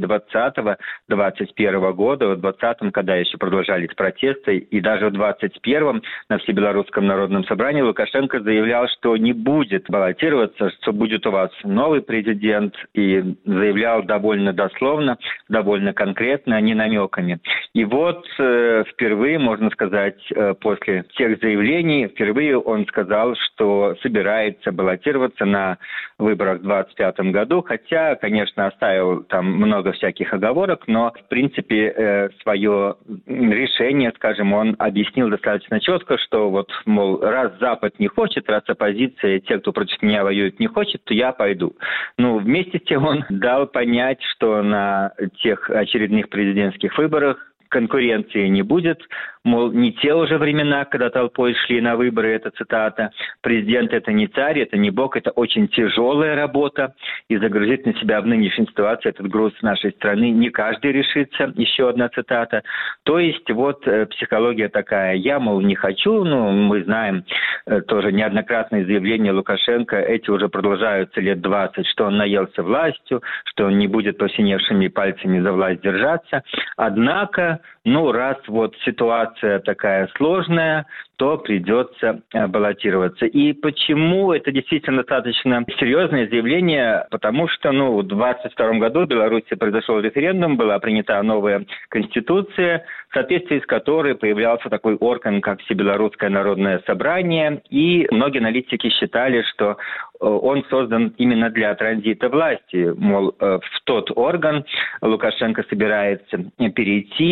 20-21 года, в 20-м, когда еще продолжались протесты, и даже в 21-м на Всебелорусском народном собрании Лукашенко заявлял, что не будет баллотироваться, что будет у вас новый президент, и заявлял довольно дословно, довольно конкретно, не намеками. И вот впервые, можно сказать, после тех заявлений, впервые он сказал, что собирается баллотироваться на выборах в 2025 году, хотя, конечно, оставил там много всяких оговорок, но, в принципе, свое решение, скажем, он объяснил достаточно четко, что вот, мол, раз Запад не хочет, раз оппозиция, те, кто против меня воюет, не хочет, то я пойду. Ну, вместе с тем он дал понять, что на тех очередных президентских выборах конкуренции не будет, мол, не те уже времена, когда толпой шли на выборы, это цитата. Президент – это не царь, это не бог, это очень тяжелая работа, и загрузить на себя в нынешней ситуации этот груз нашей страны не каждый решится, еще одна цитата. То есть вот психология такая, я, мол, не хочу, мы знаем тоже неоднократные заявления Лукашенко, эти уже продолжаются лет 20, что он наелся властью, что он не будет посиневшими пальцами за власть держаться. Однако, раз вот ситуация такая сложная, то придется баллотироваться. И почему это действительно достаточно серьезное заявление? Потому что, в 2022 году в Беларуси произошел референдум, была принята новая конституция, в соответствии с которой появлялся такой орган, как Всебелорусское народное собрание, и многие аналитики считали, что он создан именно для транзита власти. Мол, в тот орган Лукашенко собирается перейти, чтобы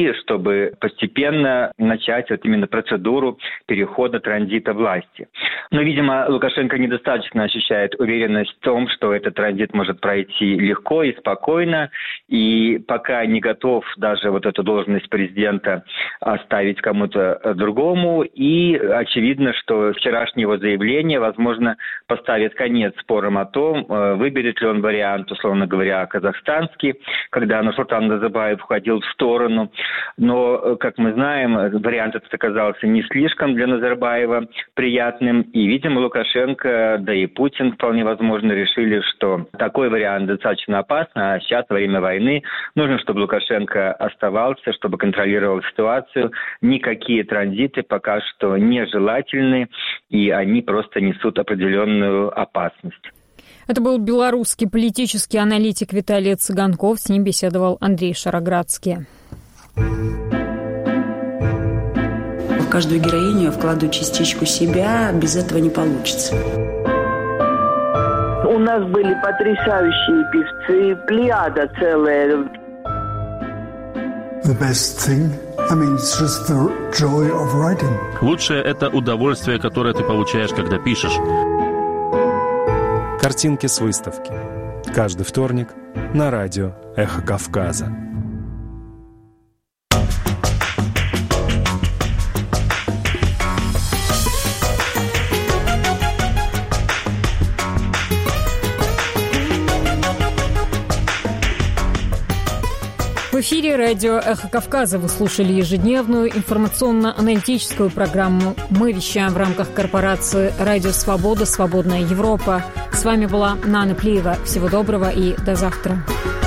чтобы постепенно начать вот именно процедуру перехода транзита власти. Но, видимо, Лукашенко недостаточно ощущает уверенность в том, что этот транзит может пройти легко и спокойно, и пока не готов даже вот эту должность президента оставить кому-то другому. И очевидно, что вчерашнее его заявление, возможно, поставит конец спорам о том, выберет ли он вариант, условно говоря, казахстанский, когда Нурсултан Назарбаев входил в сторону. Но, как мы знаем, вариант этот оказался не слишком для Назарбаева приятным. И, видимо, Лукашенко, да и Путин, вполне возможно, решили, что такой вариант достаточно опасен, а сейчас, во время войны, нужно, чтобы Лукашенко оставался, чтобы контролировал ситуацию. Никакие транзиты пока что нежелательны, и они просто несут определенную опасность. Это был белорусский политический аналитик Виталий Цыганков. С ним беседовал Андрей Шароградский. В каждую героиню я вкладываю частичку себя, без этого не получится. У нас были потрясающие певцы, плеяда целая. The best thing, it's just the joy of writing. Лучшее – это удовольствие, которое ты получаешь, когда пишешь. Картинки с выставки. Каждый вторник на радио «Эхо Кавказа». В эфире радио «Эхо Кавказа». Вы слушали ежедневную информационно-аналитическую программу. Мы вещаем в рамках корпорации «Радио Свобода. Свободная Европа». С вами была Нана Плиева. Всего доброго и до завтра.